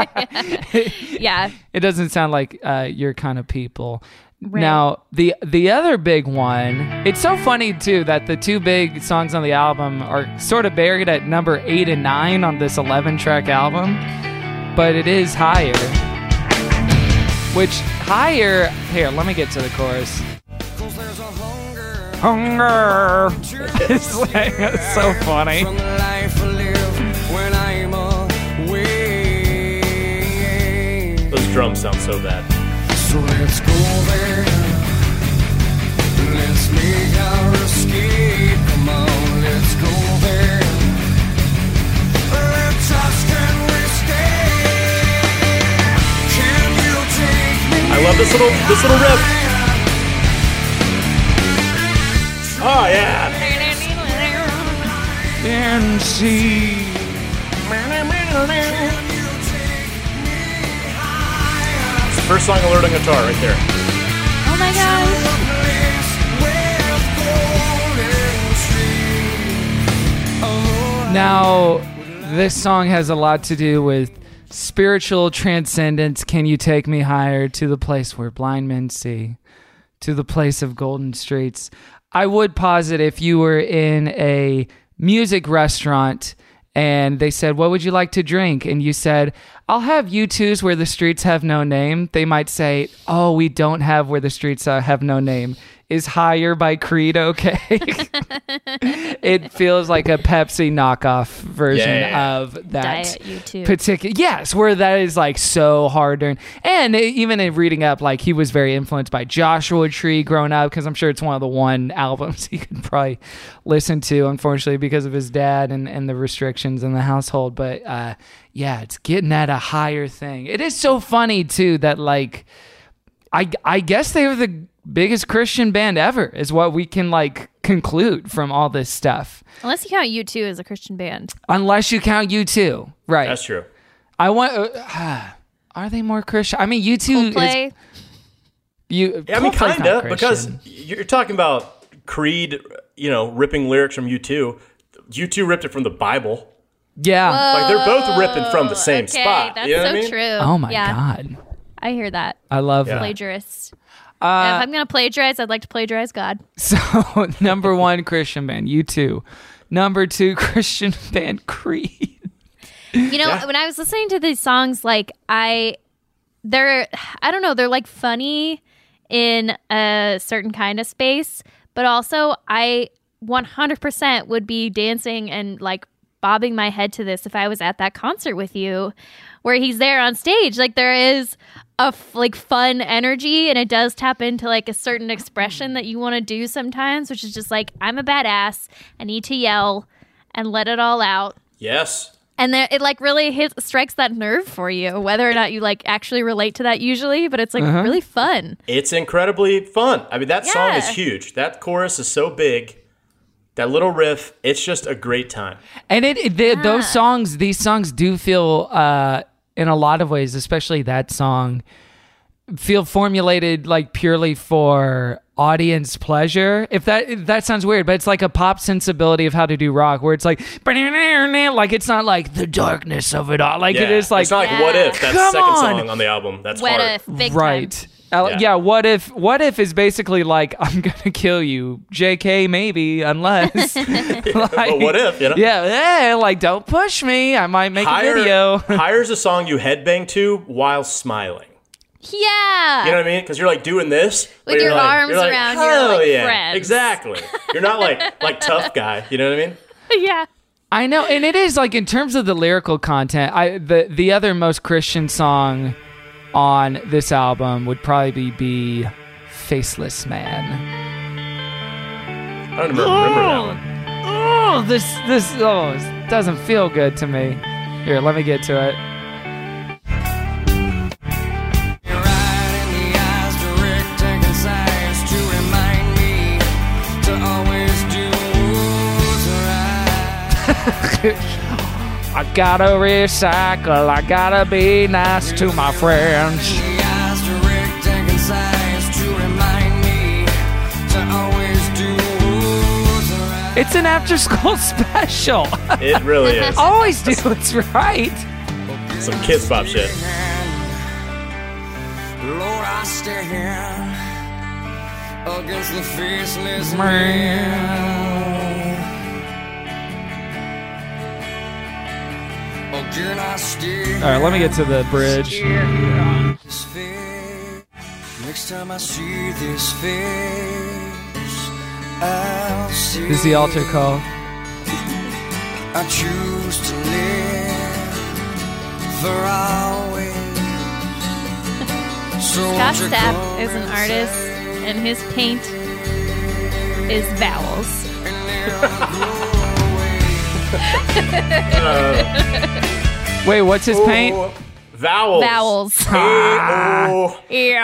Yeah. It doesn't sound like uh, your kind of people. Right. Now, the the other big one, it's so funny too that the two big songs on the album are sort of buried at number eight and nine on this eleven track album, but it is Higher. Which, Higher, here, let me get to the chorus. Hunger. It's like, it's so funny. Those drums sound so bad. So let's go there. Let's make our escape. Come on, let's go there. Let's ask, can we stay? Can you take me? I love this little this little riff. Oh yeah. And see. It's the first song I learned on guitar right there. Oh my gosh. Now, this song has a lot to do with spiritual transcendence. Can you take me higher to the place where blind men see, to the place of golden streets? I would posit if you were in a music restaurant and they said, what would you like to drink? And you said, I'll have U two's Where the Streets Have No Name. They might say, oh, we don't have Where the Streets Have No Name. Is Higher by Creed okay? It feels like a Pepsi knockoff version Yeah. of that Diet U two. particular. Yes, where that is like so hard. And, and even in reading up, like he was very influenced by Joshua Tree growing up, because I'm sure it's one of the one albums he could probably listen to, unfortunately, because of his dad and, and the restrictions in the household. But uh, yeah, it's getting at a higher thing. It is so funny, too, that like, I, I guess they were the biggest Christian band ever is what we can like conclude from all this stuff. Unless you count U two as a Christian band. Unless you count U two. Right. That's true. I want uh, are they more Christian? I mean U two Coldplay. is you Yeah, I mean, Coldplay's kind not of, because Christian. you're talking about Creed, you know, ripping lyrics from U two. U two ripped it from the Bible. Yeah. It's like they're both ripping from the same okay, spot. That's you know so what I mean? true. Oh my yeah, god. I hear that. I love Yeah. that. Plagiarist. Uh, And if I'm going to plagiarize, I'd like to plagiarize God. So, number one Christian band, U two. Number two Christian band, Creed. You know, Yeah. when I was listening to these songs, like I, they're, I don't know, they're like funny in a certain kind of space, but also I one hundred percent would be dancing and like bobbing my head to this if I was at that concert with you, where he's there on stage. Like there is a f- like fun energy, and it does tap into like a certain expression that you want to do sometimes, which is just like, I'm a badass. I need to yell and let it all out. Yes. And then it like really hits, strikes that nerve for you, whether or not you like actually relate to that usually, but it's like Uh-huh. really fun. It's incredibly fun. I mean, that song Yeah. is huge. That chorus is so big. That little riff, it's just a great time. And it, it the, those songs, these songs do feel, uh, in a lot of ways, especially that song, feel formulated like purely for audience pleasure. If that if that sounds weird, but it's like a pop sensibility of how to do rock, where it's like, like it's not like the darkness of it all. Like Yeah. it is like, it's not like What If, that Come second on. song on the album. That's What hard. If, big right. time. Uh, Yeah. yeah. What if? What if is basically like, I'm gonna kill you, J K, maybe, unless. like, But what if, you know? Yeah, yeah, like don't push me. I might make Hire, a video. Hire's a song you headbang to while smiling. Yeah. You know what I mean? Because you're like doing this but With you're your like- arms you're like, around your, "Hell like, yeah." friends. Exactly. You're not like like tough guy. You know what I mean? Yeah. I know, and it is like in terms of the lyrical content. I the the other most Christian song on this album would probably be "Faceless Man." I don't remember, remember that one. Oh, this this oh it doesn't feel good to me. Here, let me get to it. I gotta recycle, I gotta be nice to my friends. It's an after school special. It really is. Always do what's right. Some Kids Bop shit. Lord, I stand against the faceless man. Again, I stand. All right, let me get to the bridge. This face, next time I see this face, I'll see. This is the altar call. I choose to live for always. So Scott won't you Stapp come is an and artist, say, and his paint is vowels. Wait, what's his paint? Ooh, vowels. Vowels. A-O,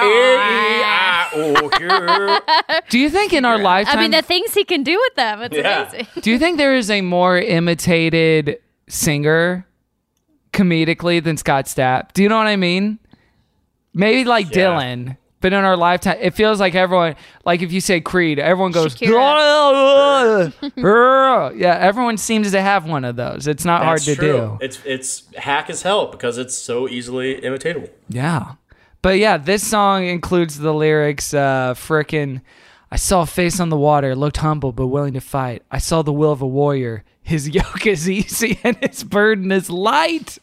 E-I-O-U. Do you think in our lifetime? I mean, the things he can do with them, it's Yeah. amazing. Do you think there is a more imitated singer comedically than Scott Stapp? Do you know what I mean? Maybe like Yeah. Dylan, but in our lifetime, it feels like everyone, like if you say Creed, everyone goes, yeah, everyone seems to have one of those. It's not That's hard to true. do. It's it's hack as hell because it's so easily imitatable. Yeah. But yeah, this song includes the lyrics, uh, frickin', I saw a face on the water, looked humble but willing to fight. I saw the will of a warrior. His yoke is easy and his burden is light.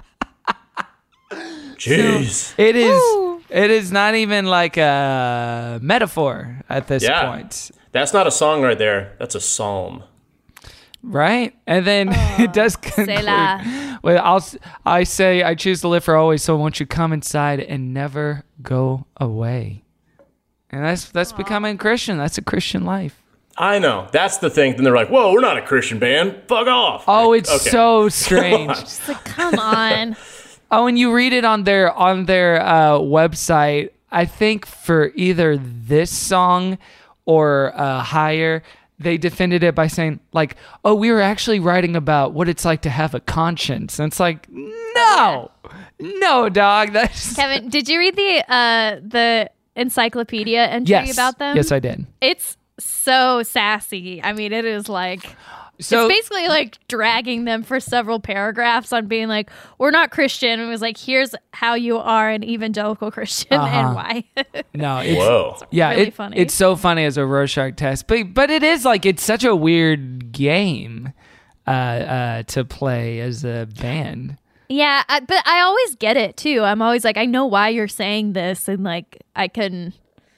Jeez. It is it is not even like a metaphor at this Yeah. point. That's not a song right there. That's a psalm. Right? And then it does conclude. Selah. Well, I'll s- I say I choose to live for always, so won't you come inside and never go away. And that's that's becoming Christian. That's a Christian life. I know. That's the thing. Then they're like, whoa, we're not a Christian band. Fuck off. Oh, it's Okay. so strange. It's like, come on. Oh, and you read it on their on their uh, website. I think for either this song or uh, Higher, they defended it by saying like, "Oh, we were actually writing about what it's like to have a conscience." And it's like, no, no, dog. That's Kevin, did you read the uh, the encyclopedia entry yes, about them? yes, I did. It's so sassy. I mean, it is like So it's basically like dragging them for several paragraphs on being like, we're not Christian. It was like, here's how you are an evangelical Christian Uh-huh. and why. no, it's, Whoa. yeah, really it- funny. it's so funny as a Rorschach test, but but it is like it's such a weird game uh, uh, to play as a band. Yeah, I, but I always get it too. I'm always like, I know why you're saying this, and like I can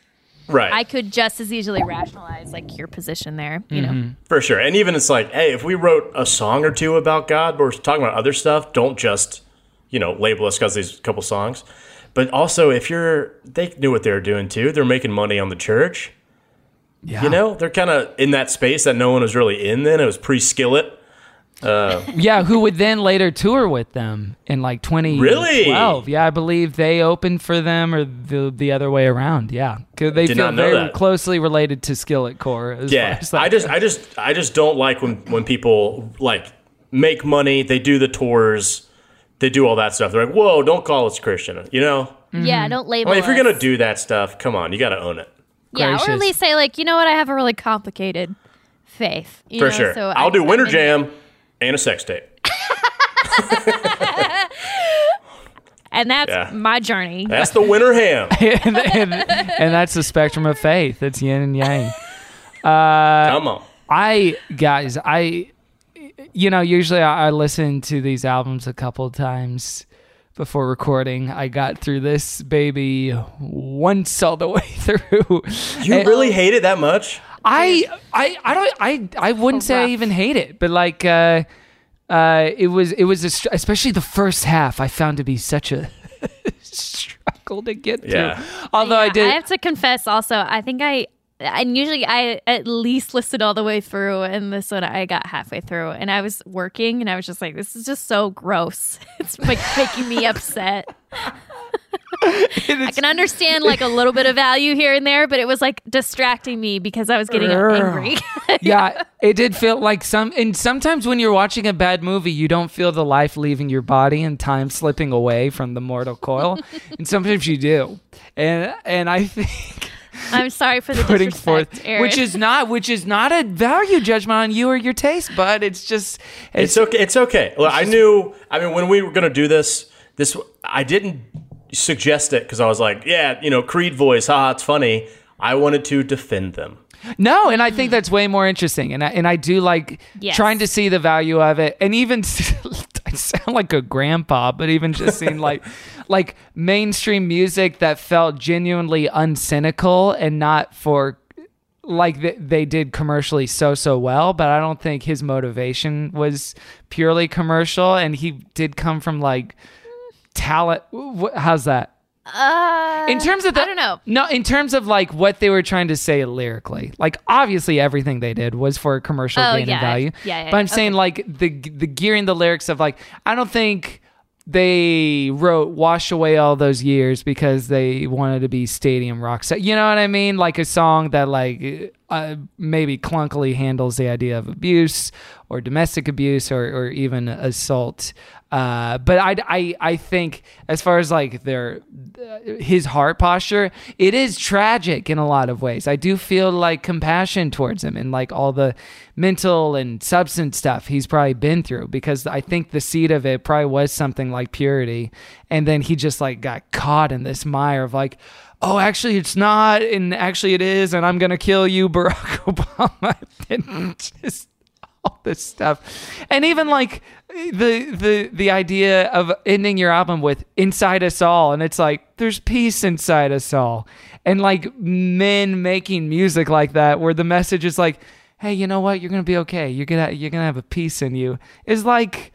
Right. I could just as easily rationalize like your position there, you Mm-hmm. know. For sure. And even it's like, hey, if we wrote a song or two about God, but we're talking about other stuff, don't just, you know, label us because these couple songs. But also, if you're, they knew what they were doing too. They're making money on the church. Yeah. You know, they're kind of in that space that no one was really in then. It was pre-Skillet. Uh, yeah, who would then later tour with them in like twenty twelve. Really? Yeah, I believe they opened for them or the the other way around. Yeah, 'cause they Did feel not know very that. closely related to Skillet Core. As yeah, far as that I just, goes. I just, I just don't like when when people like make money. They do the tours, they do all that stuff. They're like, whoa, don't call us Christian. You know? Yeah, don't I label mean, if you're us. gonna do that stuff, come on, you got to own it. Yeah, or at Gracious. least say like, you know what, I have a really complicated faith. You For know, sure. So I'll I- do I'm Winter in- Jam and a sex tape. And that's Yeah. my journey. That's the winter ham. and, and, and that's the spectrum of faith. It's yin and yang. Uh, Come on. I guys, I, you know, usually I, I listen to these albums a couple times before recording. I got through this baby once all the way through. You And really hate it that much? I, I, I don't, I, I wouldn't say I even hate it, but like, uh, uh, it was, it was a, str- especially the first half. I found to be such a struggle to get through. Yeah. Although I Yeah, did, I have to confess also, I think I and usually I at least listened all the way through, and this one I got halfway through, and I was working, and I was just like, this is just so gross. It's like making me upset. I can understand like a little bit of value here and there, but it was like distracting me because I was getting angry. yeah, it did feel like some. And sometimes when you're watching a bad movie, you don't feel the life leaving your body and time slipping away from the mortal coil. And sometimes you do. And and I think I'm sorry for the putting disrespect, forth, Aaron. which is not, which is not a value judgment on you or your taste, but it's just It's okay. It's okay. Look, I knew. I mean, when we were gonna do this, this I didn't suggest it because I was like, yeah, you know, Creed voice, haha, it's funny. I wanted to defend them. No, and I think that's way more interesting, and I, and I do like Yes. trying to see the value of it, and even I sound like a grandpa, but even just seeing like like mainstream music that felt genuinely uncynical and not for like th- they did commercially so so well, but I don't think his motivation was purely commercial, and he did come from like talent. wh- How's that? Uh, In terms of the, I don't know. No, in terms of like what they were trying to say lyrically, like obviously everything they did was for commercial Oh, gain yeah. and value. Yeah, yeah, but I'm yeah. saying like the the gearing the lyrics of like I don't think they wrote "Wash Away All Those Years" because they wanted to be stadium rock. So you know what I mean? Like a song that like uh, maybe clunkily handles the idea of abuse or domestic abuse or or even assault. Uh, but I, I, I think as far as like their uh, his heart posture, it is tragic in a lot of ways. I do feel like compassion towards him and like all the mental and substance stuff he's probably been through, because I think the seed of it probably was something like purity, and then he just like got caught in this mire of like, oh, actually it's not, and actually it is, and I'm gonna kill you, Barack Obama, and just all this stuff. And even like the the the idea of ending your album with "Inside Us All," and it's like there's peace inside us all, and like men making music like that where the message is like, hey, you know what, you're gonna be okay, you're gonna you're gonna have a peace in you, is like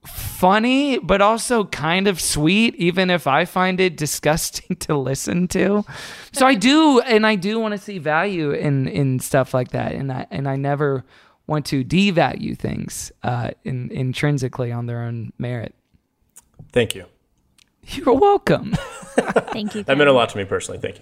funny but also kind of sweet, even if I find it disgusting to listen to. So I do, and I do want to see value in in stuff like that, and I and I never want to devalue things uh, in, intrinsically on their own merit. Thank you. You're welcome. Thank you. That meant a lot to me personally. Thank you.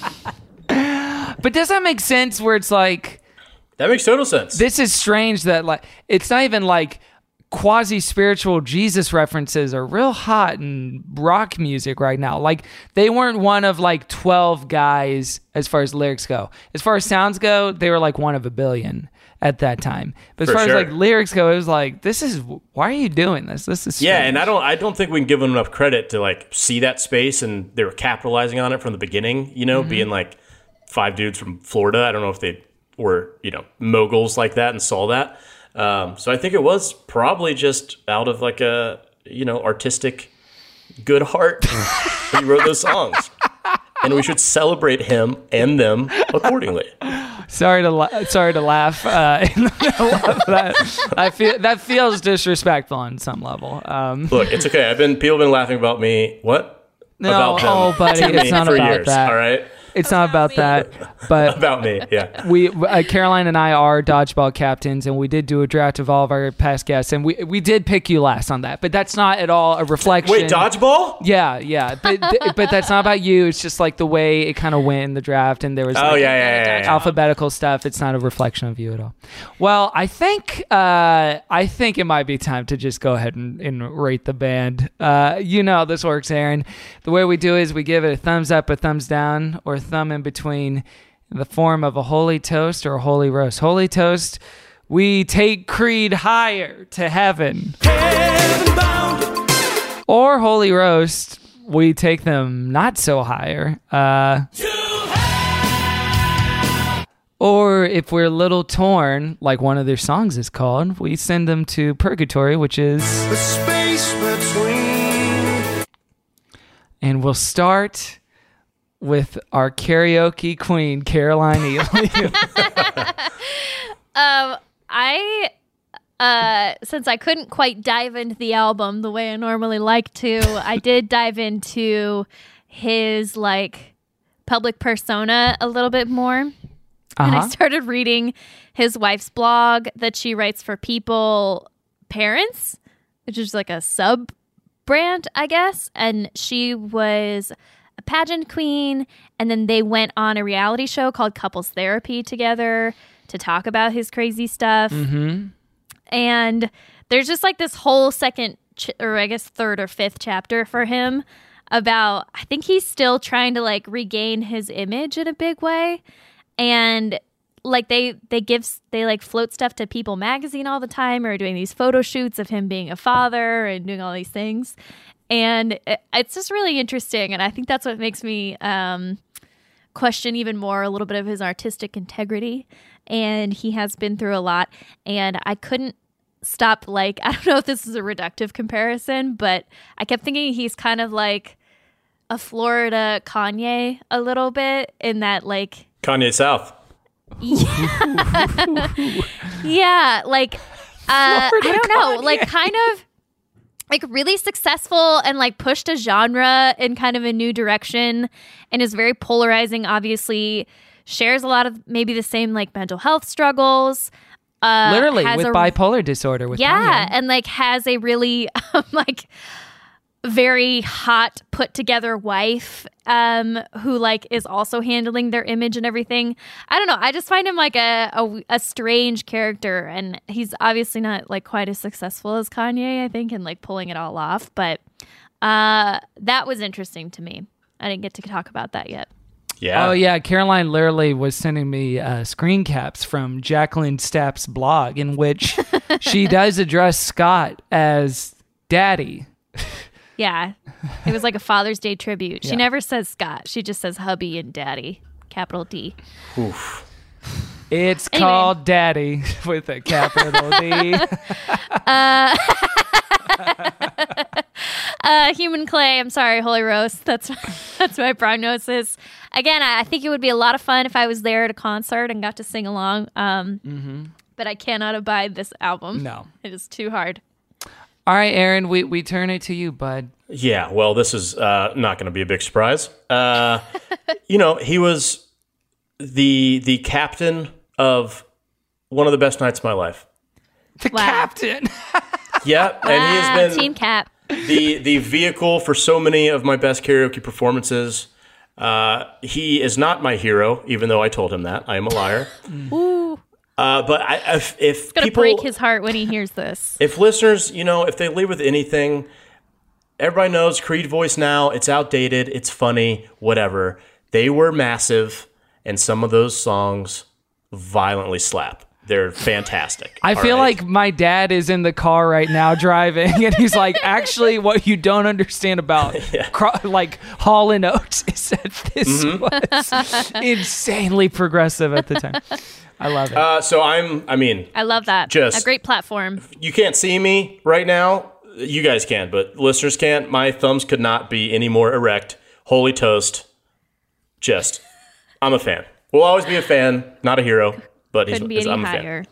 But does that make sense where it's like, that makes total sense. This is strange that like it's not even like quasi-spiritual Jesus references are real hot in rock music right now. Like they weren't one of like twelve guys as far as lyrics go. As far as sounds go, they were like one of a billion at that time. But as For far sure. as like lyrics go, it was like, this is, why are you doing this? This is Yeah, strange. and I don't I don't think we can give them enough credit to like see that space, and they were capitalizing on it from the beginning, you know, Mhm. being like five dudes from Florida. I don't know if they were, you know, moguls like that and saw that. Um, so I think it was probably just out of like a, you know, artistic good heart he wrote those songs. and we should celebrate him and them accordingly. Sorry to la- sorry to laugh uh, in the middle of that. I feel that feels disrespectful on some level. Um, Look, it's okay. I've been people have been laughing about me. What? No, about them oh, buddy, to me it's not for about years, that. All right. It's not about that, but about me, yeah. We uh, Caroline and I are dodgeball captains, and we did do a draft of all of our past guests, and we we did pick you last on that. But that's not at all a reflection. Wait, dodgeball? Yeah, yeah, but but that's not about you. It's just like the way it kind of went in the draft, and there was oh like yeah, yeah, yeah, yeah, alphabetical stuff. It's not a reflection of you at all. Well, I think uh, I think it might be time to just go ahead and, and rate the band. Uh, you know how this works, Aaron. The way we do is we give it a thumbs up, a thumbs down, or a thumb in between. In the form of a holy toast or a holy roast. Holy toast, we take Creed higher to heaven. Heaven-bound. Or holy roast, we take them not so higher. Uh, or if we're a little torn, like one of their songs is called, we send them to purgatory, which is the space between. And we'll start with our karaoke queen, Caroline Ely. um, I, uh, since I couldn't quite dive into the album the way I normally like to, I did dive into his like public persona a little bit more. Uh-huh. And I started reading his wife's blog that she writes for People Parents, which is like a sub brand, I guess. And she was a pageant queen, and then they went on a reality show called Couples Therapy together to talk about his crazy stuff. Mm-hmm. And there's just like this whole second ch- or I guess third or fifth chapter for him about, I think he's still trying to like regain his image in a big way. And like they they give they like float stuff to People magazine all the time, or doing these photo shoots of him being a father and doing all these things. And it's just really interesting. And I think that's what makes me um, question even more a little bit of his artistic integrity. And he has been through a lot. And I couldn't stop, like, I don't know if this is a reductive comparison, but I kept thinking he's kind of like a Florida Kanye a little bit, in that, like... Kanye South. Yeah. Yeah, like, uh, I don't know, Kanye. like, kind of... like really successful and like pushed a genre in kind of a new direction, and is very polarizing, obviously, shares a lot of maybe the same like mental health struggles. Uh, Literally has with a, bipolar disorder. With yeah. Kanye. And like has a really um, like very hot put together wife um, who like is also handling their image and everything. I don't know. I just find him like a, a, a strange character, and he's obviously not like quite as successful as Kanye, I think, in like pulling it all off. But uh, that was interesting to me. I didn't get to talk about that yet. Yeah. Oh, yeah. Caroline literally was sending me uh, screen caps from Jacqueline Stapp's blog, in which she does address Scott as daddy. Yeah. It was like a Father's Day tribute. She Yeah. never says Scott. She just says hubby and daddy, capital D. Oof. It's Anyway. called Daddy with a capital D. Uh, uh, human clay. I'm sorry, Holy Roast. That's that's my prognosis. Again, I, I think it would be a lot of fun if I was there at a concert and got to sing along. Um, Mm-hmm. But I cannot abide this album. No. It is too hard. All right, Aaron, we, we turn it to you, bud. Yeah, well, this is uh, not going to be a big surprise. Uh, you know, he was the the captain of one of the best nights of my life. The Wow. captain. Yeah, and he Ah, has been Team Cap. the the vehicle for so many of my best karaoke performances. Uh, he is not my hero, even though I told him that. I am a liar. Ooh. Uh, but I, if, if It's going to people, break his heart when he hears this. if listeners, you know, if they leave with anything, everybody knows Creed voice now. It's outdated. It's funny. Whatever. They were massive, and some of those songs violently slap. They're fantastic. I All feel right? like my dad is in the car right now driving, and he's like, actually, what you don't understand about cro- like Hall and Oates is that this Mm-hmm. was insanely progressive at the time. I love it. Uh, so I'm. I mean, I love that. Just- a great platform. you can't see me right now. You guys can, but listeners can't. My thumbs could not be any more erect. Holy toast. just, I'm a fan. We'll always be a fan, not a hero, but he's, Couldn't be any I'm a higher.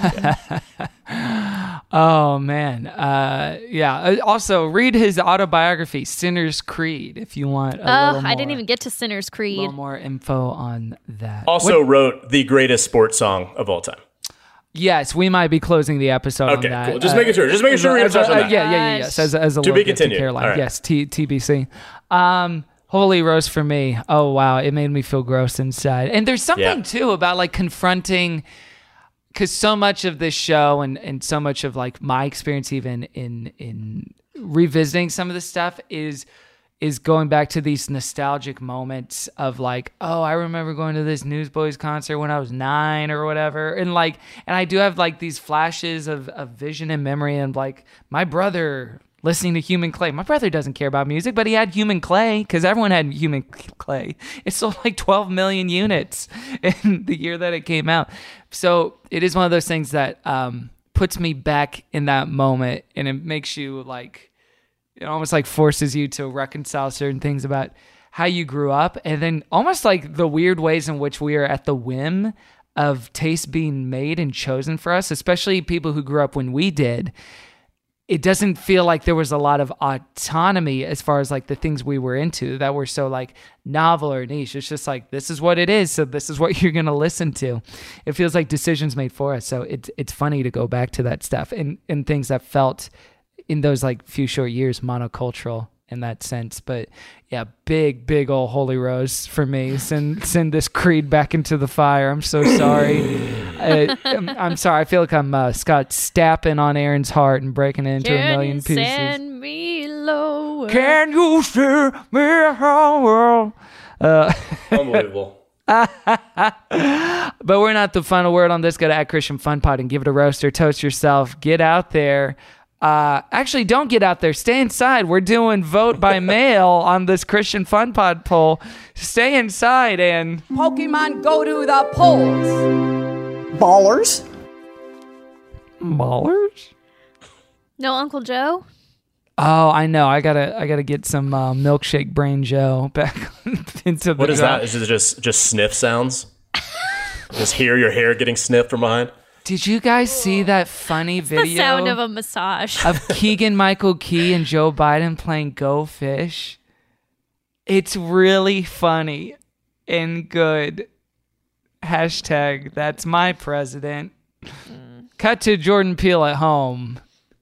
fan. Oh man, uh, yeah. Uh, Also, read his autobiography, Sinner's Creed, if you want. A Oh, little I didn't more- even get to Sinner's A Creed. little more info on that. Also What- wrote the greatest sports song of all time. yes, we might be closing the episode Okay, on that. cool. Just making sure. Just making sure we're as gonna a- touch on uh, that. Yeah, yeah, yeah. Yes, as, as a To look be into continued. Caroline. All right. Yes, T- TBC. Um, Holy Rose for me. Oh wow, it made me feel gross inside. And there's something Yeah. too about like confronting, because so much of this show and and so much of like my experience even in in revisiting some of this stuff is is going back to these nostalgic moments of like, oh, I remember going to this Newsboys concert when I was nine or whatever. And like, and I do have like these flashes of, of vision and memory and like my brother listening to Human Clay. My brother doesn't care about music, but he had Human Clay because everyone had Human Clay. It sold like twelve million units in the year that it came out. So it is one of those things that um, puts me back in that moment, and it makes you like, it almost like forces you to reconcile certain things about how you grew up, and then almost like the weird ways in which we are at the whim of taste being made and chosen for us, especially people who grew up when we did. It doesn't feel like there was a lot of autonomy as far as like the things we were into that were so like novel or niche. It's just like, this is what it is. So this is what you're going to listen to. It feels like decisions made for us. So it's, it's funny to go back to that stuff and, and things that felt in those like few short years monocultural in that sense. But yeah, big, big old Holy Rose for me. Send send this creed back into the fire. I'm so sorry. I, I'm, I'm sorry. I feel like I'm uh, Scott Stappen on Aaron's heart and breaking it into Can a million you pieces. send me lower? Can you see me how uh, Unbelievable. But we're not the final word on this. Go to at Christian Fun Pod and give it a roast or toast yourself. Get out there. Uh, actually, don't get out there. Stay inside. We're doing vote by mail on this Christian Fun Pod poll. Stay inside and Pokemon go to the polls. Ballers. Ballers? No Uncle Joe? Oh, I know. I gotta, I gotta get some uh, milkshake brain Joe back into the. What is jar. that? Is it just just sniff sounds? Just hear your hair getting sniffed from behind? Did you guys see that funny video? The sound of a massage. of Keegan-Michael Key and Joe Biden playing Go Fish? It's really funny and good. Hashtag that's my president. Mm. Cut to Jordan Peele at home,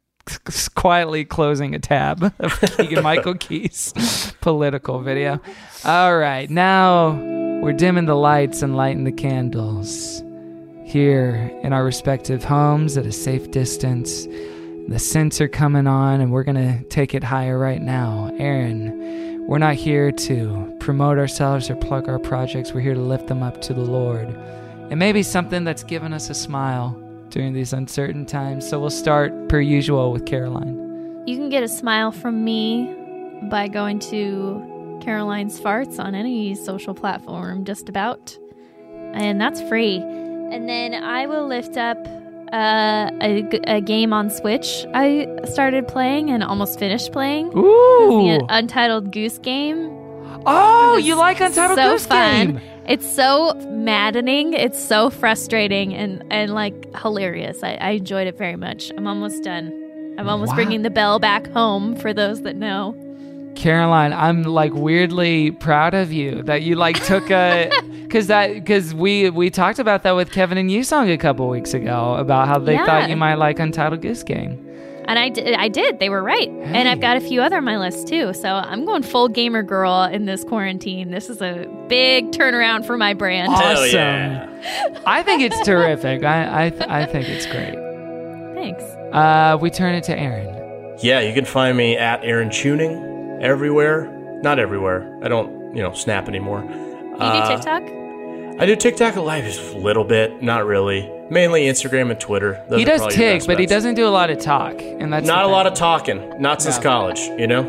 quietly closing a tab of Keegan-Michael Key's political video. All right, now we're dimming the lights and lighting the candles. Here in our respective homes at a safe distance. The scents are coming on and we're going to take it higher right now. Aaron, we're not here to promote ourselves or plug our projects. We're here to lift them up to the Lord. And maybe something that's given us a smile during these uncertain times. So we'll start per usual with Caroline. You can get a smile from me by going to Caroline's Farts on any social platform, just about. And that's free. And then I will lift up uh, a, a game on Switch I started playing and almost finished playing. Ooh. The Untitled Goose Game. Oh, you like Untitled so Goose fun. Game? It's so maddening. It's so frustrating and, and like hilarious. I, I enjoyed it very much. I'm almost done. I'm almost Wow. bringing the bell back home for those that know. Caroline, I'm like weirdly proud of you that you like took a because that because we we talked about that with Kevin and Yusong a couple weeks ago about how they Yeah. thought you might like Untitled Goose Game. And I did. I did. They were right. And I've got a few other on my list too. So I'm going full gamer girl in this quarantine. This is a big turnaround for my brand. Awesome. yeah. I think it's terrific. I I, th- I think it's great. Thanks. Uh, we turn it to Aaron. Yeah, you can find me at Aaron Tuning everywhere. Not everywhere. I don't, you know, snap anymore. Do you Uh, do TikTok? I do TikTok a little bit, not really. Mainly Instagram and Twitter. Those He are does probably your tick, best but he bets. doesning do a lot of talk, and that's Not the a thing. lot of talking. Not since No. college, you know?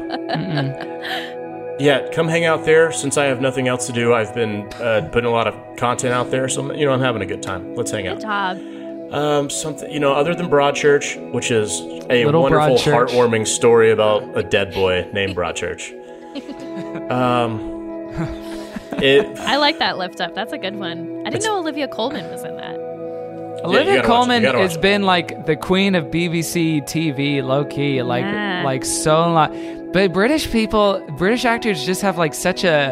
Yeah, come hang out there. Since I have nothing else to do, I've been uh, putting a lot of content out there, so, you know, I'm having a good time. Let's hang out. Good job. Um, something, you know, other than Broadchurch, which is a Little wonderful, Broadchurch. heartwarming story about a dead boy named Broadchurch. Um, it. I like that lift up. That's a good one. I didn't know Olivia Colman was in that. Olivia gotta Colman watch it. You gotta has watch it. been like the queen of B B C T V, low key, like Yeah. like so long. But British people, British actors just have like such a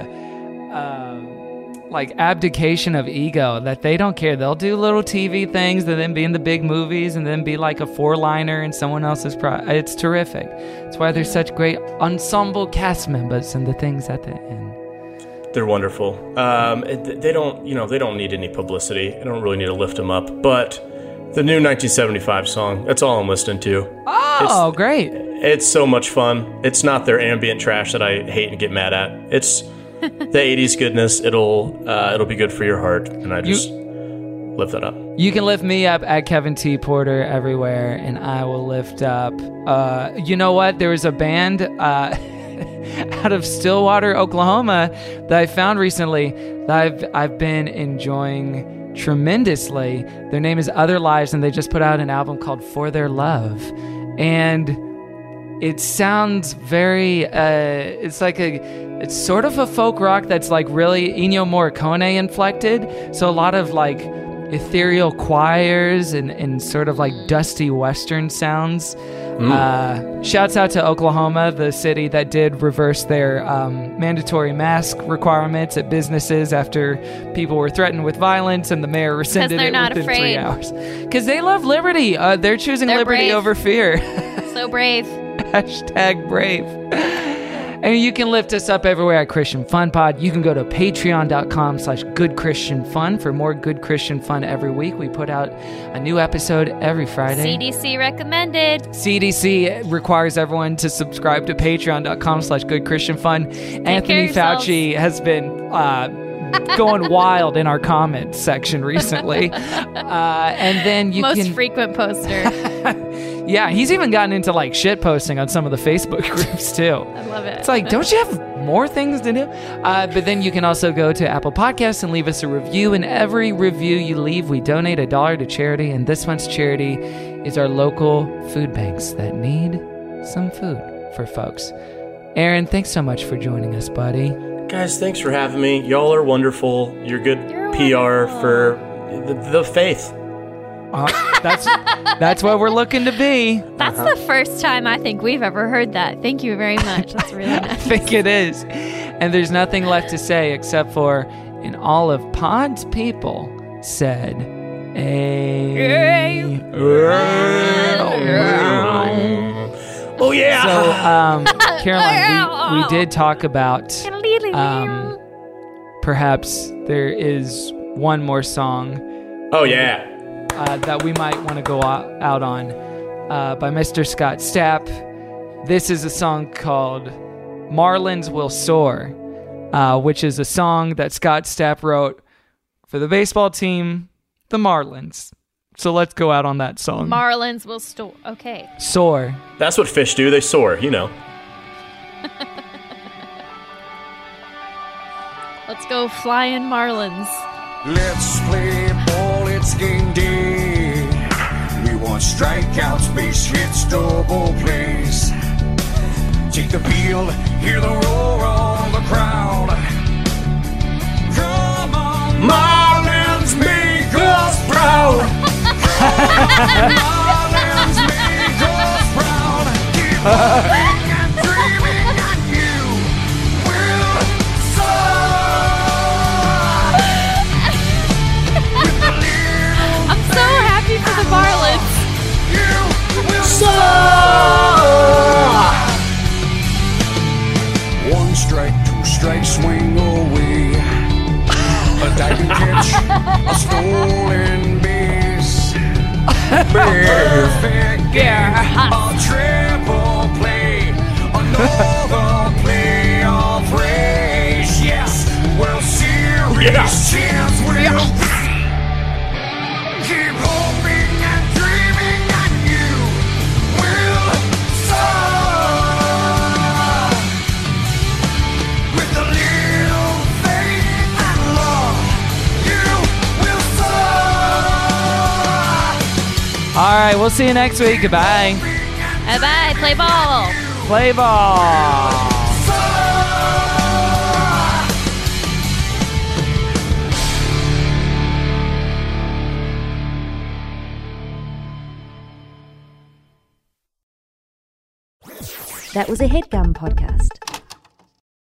um, like abdication of ego that they don't care. They'll do little T V things and then be in the big movies and then be like a four-liner in someone else's pro. It's terrific. That's why there's such great ensemble cast members and the things at the end. They're wonderful. Um, it- they don't, you know, they don't need any publicity. I don't really need to lift them up. But the new nineteen seventy-five song, that's all I'm listening to. Oh, It's- great. It's so much fun. It's not their ambient trash that I hate and get mad at. It's the eighties goodness. It'll uh, it'll be good for your heart, and I just lift that up. You can lift me up at Kevin T. Porter everywhere, and I will lift up. Uh, you know what? There was a band uh, out of Stillwater, Oklahoma, that I found recently that I've I've been enjoying tremendously. Their name is Other Lives, and they just put out an album called For Their Love, and it sounds very. Uh, it's like a. It's sort of a folk rock that's like really Ennio Morricone inflected. So a lot of like ethereal choirs and, and sort of like dusty Western sounds. Mm. Uh, shouts out to Oklahoma, the city that did reverse their um, mandatory mask requirements at businesses after people were threatened with violence, and the mayor rescinded they're it not within afraid. three hours. Because they love liberty. Uh, they're choosing They're liberty brave. over fear. So brave. Hashtag brave. And you can lift us up everywhere at Christian Fun Pod. You can go to patreon.com slash good Christian fun for more good Christian fun every week. We put out a new episode every Friday. C D C recommended. C D C requires everyone to subscribe to patreon.com slash good Christian fun. Anthony yourselves. Fauci has been uh, going wild in our comments section recently. Uh, and then you Most can... frequent poster. Yeah, he's even gotten into like shit posting on some of the Facebook groups too. I love it. It's like, don't you have more things to do? Uh, but then you can also go to Apple Podcasts and leave us a review. And every review you leave, we donate a dollar to charity. And this month's charity is our local food banks that need some food for folks. Aaron, thanks so much for joining us, buddy. Guys, thanks for having me. Y'all are wonderful. You're good You're P R wonderful. for the, the faith. Uh, that's that's what we're looking to be. That's the first time I think we've ever heard that. Thank you very much. That's really I nice. think it is. And there's nothing left to say except for, and all of Pod's people said, a. Oh, yeah. So, um, Caroline, we, we did talk about um, perhaps there is one more song Oh, yeah. uh, that we might want to go out, out on uh, by Mister Scott Stapp. This is a song called Marlins Will Soar, uh, which is a song that Scott Stapp wrote for the baseball team, the Marlins. So let's go out on that song. Marlins will store. Okay. Soar. That's what fish do. They soar, you know. Let's go flying Marlins. Let's play ball, it's game day. We want strikeouts, base hits, double plays. Take the field, hear the roar of the crowd. Come on, Marlins, make us proud. Marlins, make us proud. Keep hoping and dreaming, and you will soar. I'm so happy for the Marlins. You will soar. One strike, two strikes, swing away. A diving catch, a stolen base. Perfect game, a triple play, another playoff race. Yes, World Series Yeah. champs will keep hoping and dreaming, and you will soar. With a little faith and love, you will soar. All right, we'll see you next week. Goodbye. Bye bye. Play ball. Play ball. That was a HeadGum podcast.